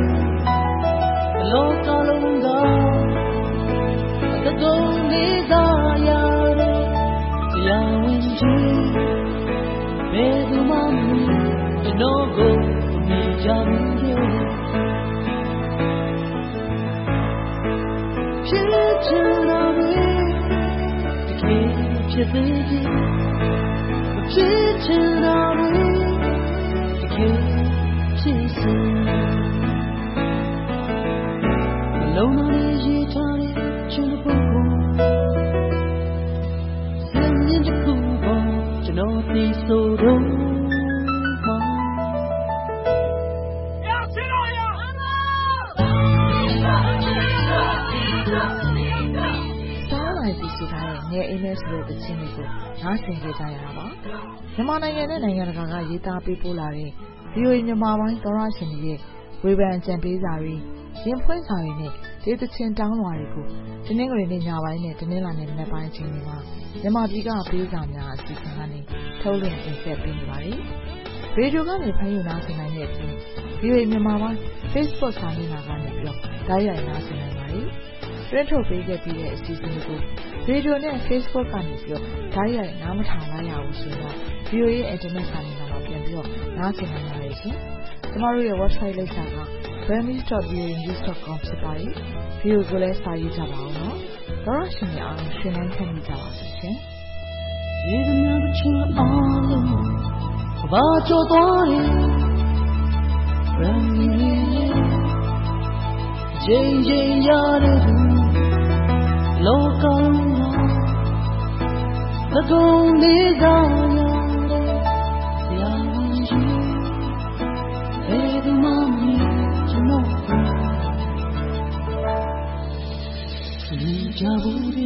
[SPEAKER 15] local lunga, the gold is ayare, yawinji, medu mami, no go, ni jamge, chicha. baby, pretend I'm real, you can't chase it. Alone on his guitar, trying to book sending to Cuba, to Northeast Sodoma. ငယ်အေးနဲ့ဆိုတဲ့သချင်းတွေကိုနားဆင်ကြကြရတာပါမြန်မာနိုင်ငံနဲ့နိုင်ငံတကာကရေးသားပေးပို့လာတဲ့ VOA မြန်မာပိုင်းသောရရှင်တွေရဲ့ဝေဖန်ကြံပေးစာတွေရင်ဖွင့်စာတွေနဲ့ဒေသချင်းတောင်းလွှာတွေကိုဒီနေ့ကလေးညပိုင်းနဲ့ဒီနေ့လာနေ့မနက်ပိုင်းအချိန်တွေမှာမြန်မာပြည်ကပေးစာများအစီအစဉ်ကနေထုတ်လွှင့်တင်ဆက်ပေးနေပါတယ်ရေဒီယိုကနေဖမ်းယူနားဆင်နိုင်တဲ့အပြင် VOA မြန်မာပိုင်း Facebook စာမျက်နှာကနေပြီးတော့တိုက်ရိုက်နားဆင်နိုင်ပါတယ်တွင်းထုတ်ပေးခဲ့ပြီးတဲ့အစီအစဉ်တွေကိုရေဒီယိုနဲ့ Facebook ကနေပြီးတော့ဓာတ်ရိုက်နားမထောင်လိုက်ရဘူးဆိုတော့ VOA ရဲ့ Internet စာမျက်နှာမှာပြန်ပြီးတော့နားဆင်နိုင်ပါတယ်ရှင်။ကျမတို့ရဲ့ website လိပ်စာက burmese.voanews.com ဖြစ်ပါတယ်။ VOA ကိုလည်းစာရေးကြပါဦးနော်။သောရရှင်များအောင်ရှင်နိုင်ခံကြပါစေရှင်။ရေများမချမ်းအောင်လို့ဘာကြောသွားတယ်။ Jane yare local the gong desire yaji edu mami chano jaburi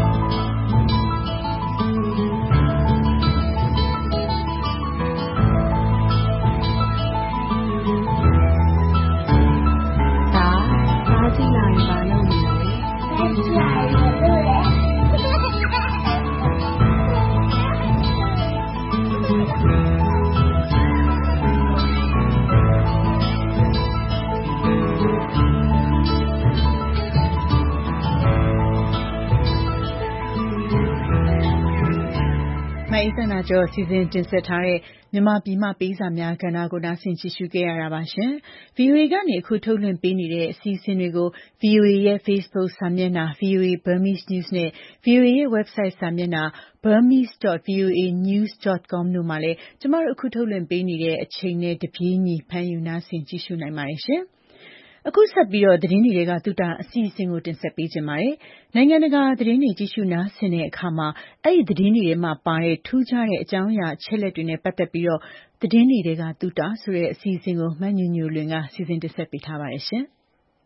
[SPEAKER 2] အိစံနာကျော်စီစဉ်တင်ဆက်ထားတဲ့မြန်မာပြည်မှပေးစာများကဏ္ဍကိုနားဆင်ကြည့်ရှုခဲ့ရတာပါရှင်။ VOA ကနေအခုထုတ်လွှင့်ပေးနေတဲ့အစီအစဉ်တွေကို VOA ရဲ့ Facebook စာမျက်နှာ VOA Burmese News နဲ့ VOA ရဲ့ website စာမျက်နှာ burmese.voanews.com တို့မှာလည်းကျမတို့အခုထုတ်လွှင့်ပေးနေတဲ့အချိန်နဲ့တပြေးညီဖမ်းယူနားဆင်ကြည့်ရှုနိုင်ပါတယ်ရှင်။အခုဆက်ပြီးတော့သတင်းတွေကသုတအစီအစဉ်ကိုတင်ဆက်ပေးကြပါမယ်။နိုင်ငံတကာသတင်းတွေကြည့်ရှုနားဆင်တဲ့အခါမှာအဲ့ဒီသတင်းတွေထဲမှာပါတဲ့ထူးခြားတဲ့အကြောင်းအရာအချက်လက်တွေနဲ့ပတ်သက်ပြီးတော့သတင်းတွေကသုတဆိုတဲ့အစီအစဉ်ကိုမညညလွင်ကစီစဉ်တင်ဆက်ပေးထားပါတယ်ရှင်။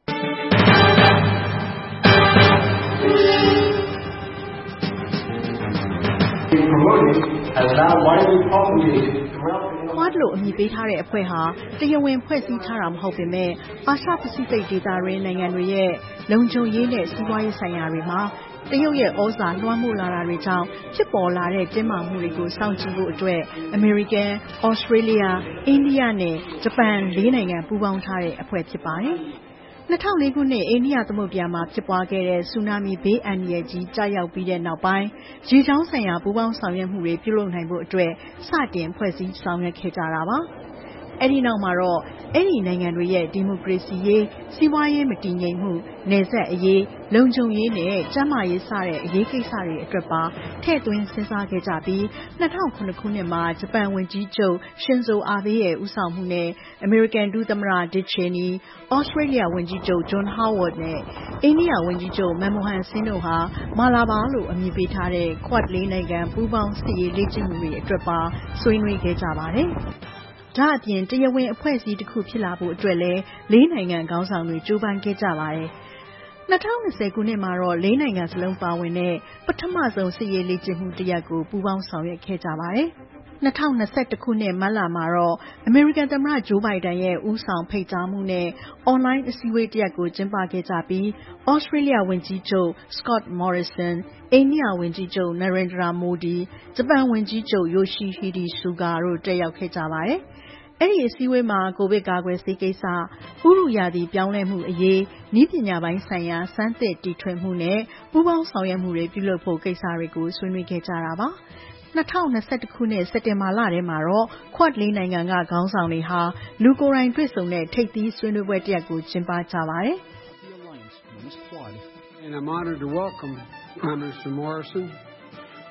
[SPEAKER 2] Quad လို့အမည်ပေးထားတဲ့အဖွဲ့ဟာတရားဝင်ဖွဲ့စည်းထားတာမဟုတ်ပေမဲ့အာရှပစိဖိတ်ဒေသတွင်းနိုင်ငံတွေရဲ့လုံခြုံရေးနဲ့စီးပွားရေးဆိုင်ရာတွေမှာတရုတ်ရဲ့ဩဇာလွှမ်းမိုးလာတာတွေကြောင့်ဖြစ်ပေါ်လာတဲ့တင်းမာမှုတွေကိုစောင့်ကြည့်ဖို့အတွက်အမေရိကန်၊ဩစတြေးလျ၊အိန္ဒိယနဲ့ဂျပန်၄နိုင်ငံပူးပေါင်းထားတဲ့အဖွဲ့ဖြစ်ပါတယ်။2004ခုနှစ်အိန္ဒိယသမုဒ္ဒရာမှာဖြစ်ပွားခဲ့တဲ့ဆူနာမီဘေးအန္တရာယ်ကြီးကျရောက်ပြီးတဲ့နောက်ပိုင်းရေကြောင်းဆိုင်ရာပူးပေါင်းဆောင်ရွက်မှုတွေပြုလုပ်နိုင်ဖို့အတွက်စတင်ဖွဲ့စည်းဆောင်ရွက်ခဲ့ကြတာပါ။အဲ့ဒီနောက်မှာတော့အဲ့ဒီနိုင်ငံတွေရဲ့ဒီမိုကရေစီရေးစီးပွားရေးမတည်ငြိမ်မှုနယ်စပ်အရေးလုံခြုံရေးနဲ့ကျန်းမာရေးစတဲ့အရေးကိစ္စတွေအတွက်ပါထည့်သွင်းစဉ်းစားခဲ့ကြပြီး2009ခုနှစ်မှာဂျပန်ဝန်ကြီးချုပ်ရှင်ဇိုအာဘေးရဲ့ဦးဆောင်မှုနဲ့အမေရိကန်ဒုသမ္မတဒစ်ချေနီဩစတြေးလျဝန်ကြီးချုပ်ဂျွန်ဟောဝါဒ်နဲ့အိန္ဒိယဝန်ကြီးချုပ်မန်မိုဟန်ဆင်းတို့ဟာမာလာဘာလို့အမည်ပေးထားတဲ့ Quad ၄နိုင်ငံပူးပေါင်းစစ်ရေးလေ့ကျင့်မှုတွေအတွက်ပါဆွေးနွေးခဲ့ကြပါတယ်။ဒါအပြင်တရားဝင်အဖွဲ့အစည်းတစ်ခုဖြစ်လာဖို့အတွက်လည်း၄နိုင်ငံခေါင်းဆောင်တွေကြိုးပမ်းခဲ့ကြပါတယ်။2020ခုနှစ်မှာတော့၄နိုင်ငံစလုံးပါဝင်တဲ့ပထမဆုံးစစ်ရေးလေ့ကျင့်မှုတစ်ရပ်ကိုပူးပေါင်းဆောင်ရွက်ခဲ့ကြပါတယ်။2021ခုနှစ်မတ်လမှာတော့အမေရိကန်သမ္မတဂျိုးဘိုင်ဒန်ရဲ့ဦးဆောင်ဖိတ်ကြားမှုနဲ့အွန်လိုင်းအစည်းအဝေးတစ်ရပ်ကိုကျင်းပခဲ့ကြပြီးဩစတြေးလျဝန်ကြီးချုပ်စကော့တ်မော်ရီဆန်အိန္ဒိယဝန်ကြီးချုပ်နရင်ဒရာမိုဒီဂျပန်ဝန်ကြီးချုပ်ယိုရှိဟီဒီဆူဂါတို့တက်ရောက်ခဲ့ကြပါတယ်။အဲ့ဒီအစည်းအဝေးမှာကိုဗစ်ကာကွယ်ဆေးကိစ္စ၊ဥတုရာသီပြောင်းလဲမှုအရေး၊နည်းပညာပိုင်းဆိုင်ရာစမ်းသစ်တီထွင်မှုနဲ့ပူးပေါင်းဆောင်ရွက်မှုတွေပြုလုပ်ဖို့ကိစ္စတွေကိုဆွေးနွေးခဲ့ကြတာပါ။2021ခုနှစ်စက်တင်ဘာလထဲမှာတော့ Quad ၄နိုင်ငံကခေါင်းဆောင်တွေဟာလူကိုယ်တိုင်တွေ့ဆုံတဲ့ထိပ်သီးဆွေးနွေးပွဲတစ်ရပ်ကိုကျင်းပကြပါတယ်။
[SPEAKER 16] And I'm honored to welcome Prime Minister Morrison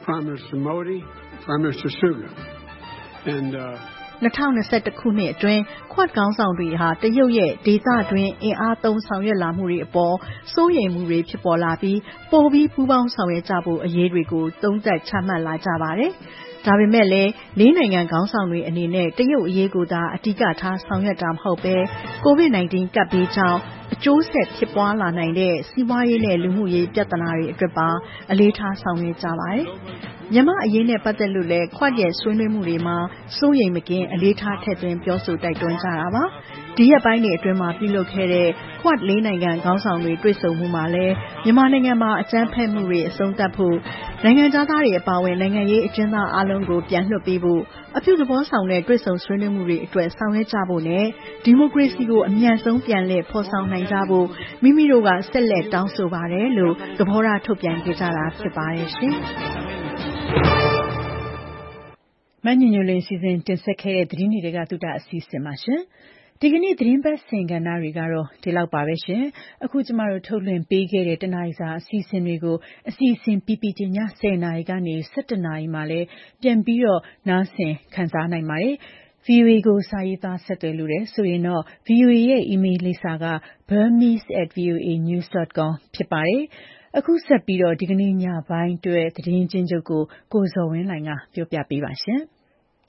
[SPEAKER 16] Prime Minister Modi, Prime Minister Suga. And
[SPEAKER 2] 2021 ခုနှစ်အတွင်း Quad ခေါင်းဆောင်တွေဟာတရုတ်ရဲ့ဒေသတွင်းအင်အားသုံးဆောင်ရွက်လာမှုတွေအပေါ်စိုးရိမ်မှုတွေဖြစ်ပေါ်လာပြီးပိုပြီးပူးပေါင်းဆောင်ရွက်ကြဖို့အရေးတွေကိုသုံးသပ်ချမှတ်လာကြပါတယ်။ဒါပေမဲ့လည်းလေးနိုင်ငံခေါင်းဆောင်တွေအနေနဲ့တရုတ်အရေးကိုသာအဓိကထားဆောင်ရွက်တာမဟုတ်ဘဲ COVID-19 ကပ်ဘေးကြောင့်အကျိုးဆက်ဖြစ်ပွားလာနိုင်တဲ့စီးပွားရေးနဲ့လူမှုရေးပြဿနာတွေအတွက်ပါအလေးထားဆောင်ရွက်ကြပါတယ်။မြန်မာအရေးနဲ့ပတ်သက်လို့လည်း Quad ရဲ့ဆွေးနွေးမှုတွေမှာစိုးရိမ်မကင်းအလေးထားထည့်သွင်းပြောဆိုတိုက်တွန်းကြတာပါ။ဒီရက်ပိုင်းတွေအတွင်းမှာပြုလုပ်ခဲ့တဲ့ Quad လေးနိုင်ငံခေါင်းဆောင်တွေတွေ့ဆုံမှုမှာလည်းမြန်မာနိုင်ငံမှာအကြမ်းဖက်မှုတွေအဆုံးသတ်ဖို့နိုင်ငံသားတွေအပါအဝင်နိုင်ငံရေးအကျဉ်းသားအလုံးကိုပြန်လွှတ်ပေးဖို့အပြုသဘောဆောင်တဲ့တွေ့ဆုံဆွေးနွေးမှုတွေအတွက်ဆောင်ရွက်ကြဖို့နဲ့ဒီမိုကရေစီကိုအမြန်ဆုံးပြန်လည်ဖော်ဆောင်နိုင်ကြဖို့မိမိတို့ကဆက်လက်တောင်းဆိုပါတယ်လို့သဘောထားထုတ်ပြန်ခဲ့ကြတာဖြစ်ပါတယ်ရှင်။မညညလေးစီစဉ်တင်ဆက်ခဲ့တဲ့သတင်းတွေကသုတအစီအစဉ်ပါရှင်။ဒီကနေ့သတင်းပတ်စဉ်ကဏ္ဍတွေကတော့ဒီလောက်ပါပဲရှင်။အခုကျမတို့ထုတ်လွှင့်ပေးခဲ့တဲ့တနားရီစာအစီအစဉ်တွေကိုအစီအစဉ်PPT ည10:00 နာရီကနေ17:00 နာရီမှာလည်းပြန်ပြီးတော့နားဆင်ခံစားနိုင်ပါတယ်။ VOA ကိုစာရေးသားဆက်သွယ်လို့တယ်ဆိုရင်တော့ VOA ရဲ့ email လိပ်စာက burmese@voanews.com ဖြစ်ပါတယ်။အခုဆက်ပြီးတော့ဒီကနေ့ညပိုင်းအတွက်သတင်းချင်းချုပ်ကိုကိုဇော်ဝင်းလှိုင်ကပြောပြပေးပါရှင်။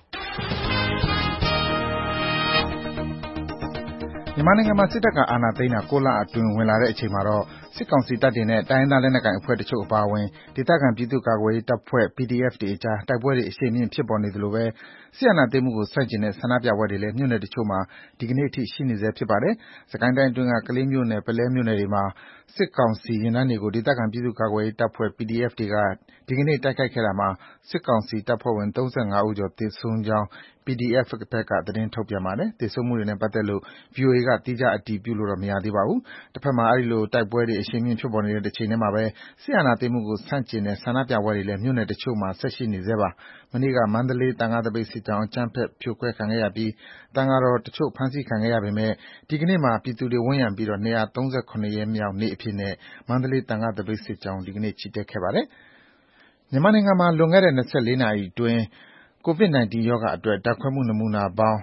[SPEAKER 3] မြန်မာနိုင်ငံမှာစစ်တပ်ကအာဏာသိမ်းတာ9လအတွင်းဝင်လာတဲ့အချိန်မှာတော့စစ်ကောင်စီတပ်တွေနဲ့တိုင်းရင်းသားလက်နက်ကိုင်အဖွဲ့တချို့အပါအဝင်ဒေသခံပြည်သူ့ကာကွယ်ရေးတပ်ဖွဲ့ PDF တွေအကြားတိုက်ပွဲတွေအရှိန်မြင့်ဖြစ်ပေါ်နေသလိုပဲစစ်အာဏာသိမ်းမှုကိုဆန့်ကျင်တဲ့ဆန္ဒပြပွဲတွေလည်းမြို့နယ်တချို့မှာဒီကနေ့အထိရှိနေဆဲဖြစ်ပါတယ်။စကိုင်းတိုင်းအတွင်းကကလေးမြို့နယ်ပုလဲမြို့နယ်တွေမှာစစ်ကောင်စီရင်တန်းတွေကိုဒေသခံပြည်သူ့ကာကွယ်ရေးတပ်ဖွဲ့ PDF တွေကဒီကနေ့တိုက်ခိုက်ခဲ့တာမှာစစ်ကောင်စီတပ်ဖွဲ့ဝင်35ဦးကျော်သေဆုံးကြောင်းPDF ဘက်ကသတင်းထုတ်ပြန်ပါတယ်။သေဆုံးမှုတွေနဲ့ပတ်သက်လို့ VOA ကသီးခြားအတည်ပြုလို့တော့မရသေးပါဘူး။တစ်ဖက်မှာအဲဒီလိုတိုက်ပွဲတွေအရှိန်မြင့်ဖြစ်ပေါ်နေတဲ့တစ်ချိန်တည်းမှာပဲစစ်အာဏာသိမ်းမှုကိုဆန့်ကျင်တဲ့ဆန္ဒပြပွဲတွေလည်းမြို့နယ်တချို့မှာဆက်ရှိနေဆဲပါ။မနေ့ကမန္တလေးသံဃာ့သပိတ်စစ်ကြောင်းအကြမ်းဖက်ဖြိုခွဲခံခဲ့ရပြီးသံဃာတော်တချို့ဖမ်းဆီးခံခဲ့ရပေမဲ့ဒီကနေ့မှာပြည်သူတွေဝန်းရံပြီး237ရက်မြောက်နေ့အဖြစ်နဲ့မန္တလေးသံဃာ့သပိတ်စစ်ကြောင်းဒီကနေ့ချီတက်ခဲ့ပါတယ်။မြန်မာနိုင်ငံမှာလွန်ခဲ့တဲ့24နာရီအတွင်း COVID-19 ရောဂါအတွက်ဓာတ်ခွဲမှုနမူနာပေါင်း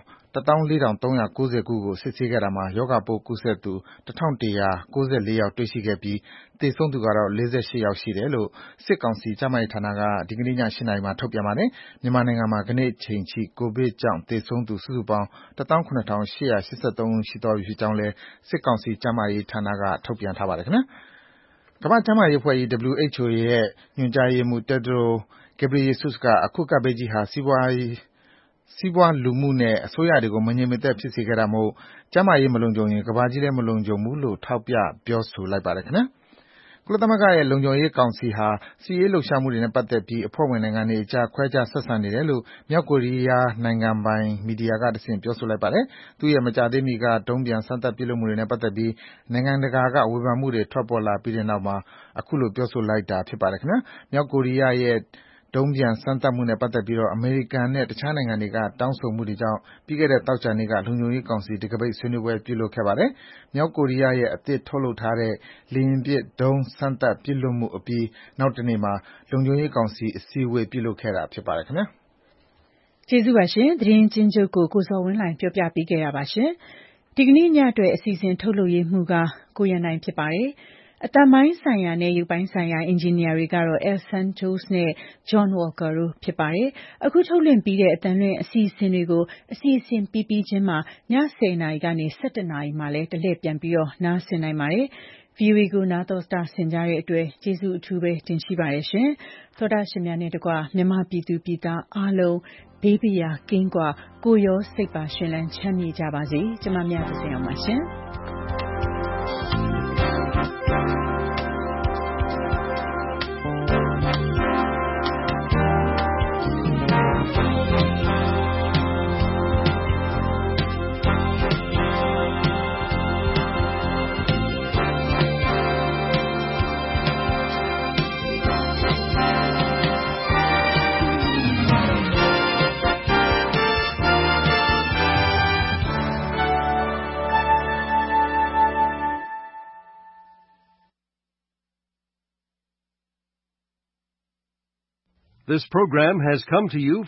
[SPEAKER 3] 14390ခုကိုစစ်ဆေးခဲ့တာမှာရောဂါပိုးကူးစက်သူ1194ယောက်တွေ့ရှိခဲ့ပြီးသေဆုံးသူကတော့48ယောက်ရှိတယ်လို့စစ်ကောင်စီကျန်းမာရေးဌာနကဒီကနေ့ည8:00 နာရီမှာထုတ်ပြန်ပါတယ်။မြန်မာနိုင်ငံမှာကနေ့အချိန်ထိကိုဗစ်ကြောင့်သေဆုံးသူစုစုပေါင်း17883ဦးရှိသွားပြီဖြစ်ကြောင်းလည်းစစ်ကောင်စီကျန်းမာရေးဌာနကထုတ်ပြန်ထားပါတယ်ခင်ဗျာ။ကမ္ဘာ့ကျန်းမာရေးအဖွဲ့ကြီး WHO ရဲ့ညွှန်ကြားရေးမှူး Tedros Ghebreyesus ကအခုကပ်ဘေးကြီးဟာစီးပွားလူမှုနဲ့အစိုးရတွေကိုမငြိမ်မသက်ဖြစ်စေခဲ့တာမို့ကျန်းမာရေးမလုံခြုံရင်ကမ္ဘာကြီးလည်းမလုံခြုံဘူးလို့ထောက်ပြပြောဆိုလိုက်ပါတယ်ခင်ဗျာ။ကုလသမဂ္ဂရဲ့လုံခြုံရေးကောင်စီဟာစစ်ရေးလှုပ်ရှားမှုတွေနဲ့ပတ်သက်ပြီးအဖွဲ့ဝင်နိုင်ငံတွေအကြားခွဲခြားဆက်ဆံနေတယ်လို့မြောက်ကိုရီးယားနိုင်ငံပိုင်မီဒီယာကတဆင့်ပြောဆိုလိုက်ပါတယ်။သူ့ရဲ့မကြာသေးမီကဒုံးပျံစမ်းသပ်ပစ်လွှတ်မှုတွေနဲ့ပတ်သက်ပြီးနိုင်ငံတကာကဝေဖန်မှုတွေထွက်ပေါ်လာပြီးတဲ့နောက်အခုလိုပြောဆိုလိုက်တာဖြစ်ပါတယ်ခင်ဗျာ။မြောက်ကိုရီးယားရဲ့ဒုံးပျံစမ်းသပ်မှုနဲ့ပတ်သက်ပြီးအမေရိကန်နဲ့တခြားနိုင်ငံတွေကတောင်းဆိုမှုတွေကြောင့်ပြီးခဲ့တဲ့သောကြာနေ့ကလုံခြုံရေးကောင်စီတံခါးပိတ်ဆွေးနွေးပွဲပြုလုပ်ခဲ့ပါတယ်။မြောက်ကိုရီးယားရဲ့အသစ်ထုတ်လုပ်ထားတဲ့လေယာဉ်ပစ်ဒုံးစမ်းသပ်ပစ်လွှတ်မှုအပြီးနောက်တနေ့မှာလုံခြုံရေးကောင်စီအစည်းအဝေးပြုလုပ်ခဲ့တာဖြစ်ပါတယ်ခင်ဗျာ
[SPEAKER 2] ။ကျေးဇူးပါရှင်။သတင်းချင်းချုပ်ကိုကိုဇော်ဝင်းလှိုင်ပြောပြပေးခဲ့ရပါရှင်။ဒီကနေ့ညအတွက်အစီအစဉ်ထုတ်လုပ်ရေးမှူးကကိုရန်နိုင်ဖြစ်ပါတယ်။အတန်ပိုင်းဆိုင်ရာနဲ့ရုပ်ပိုင်းဆိုင်ရာအင်ဂျင်နီယာတွေကတော့ El Santos နဲ့ John Walker တို့ဖြစ်ပါတယ်။အခုထုတ်လွှင့်ပြီးတဲ့အတန်လွင့်အစီအစဉ်တွေကိုအစီအစဉ်ပြီးပြီးချင်းမှာည10:00နာရီကနေ17:00နာရီမှာလည်းတလှည့်ပြန်ပြီးတော့နားဆင်နိုင်ပါတယ်။ VOA ကိုနားတော်တာဆင်ကြတဲ့အတွက်ကျေးဇူးအထူးပဲတင်ရှိပါတယ်ရှင်။သောတာရှင်များနဲ့တကွမြန်မာပြည်သူပြည်သားအားလုံးဘေးပရာကင်းကွာကိုရောစိတ်ပါရှင်လန်းချမ်းမြေ့ကြပါစေ။ကျမမြတ်စင်အောင်ပါရှင်။
[SPEAKER 1] This program has come to you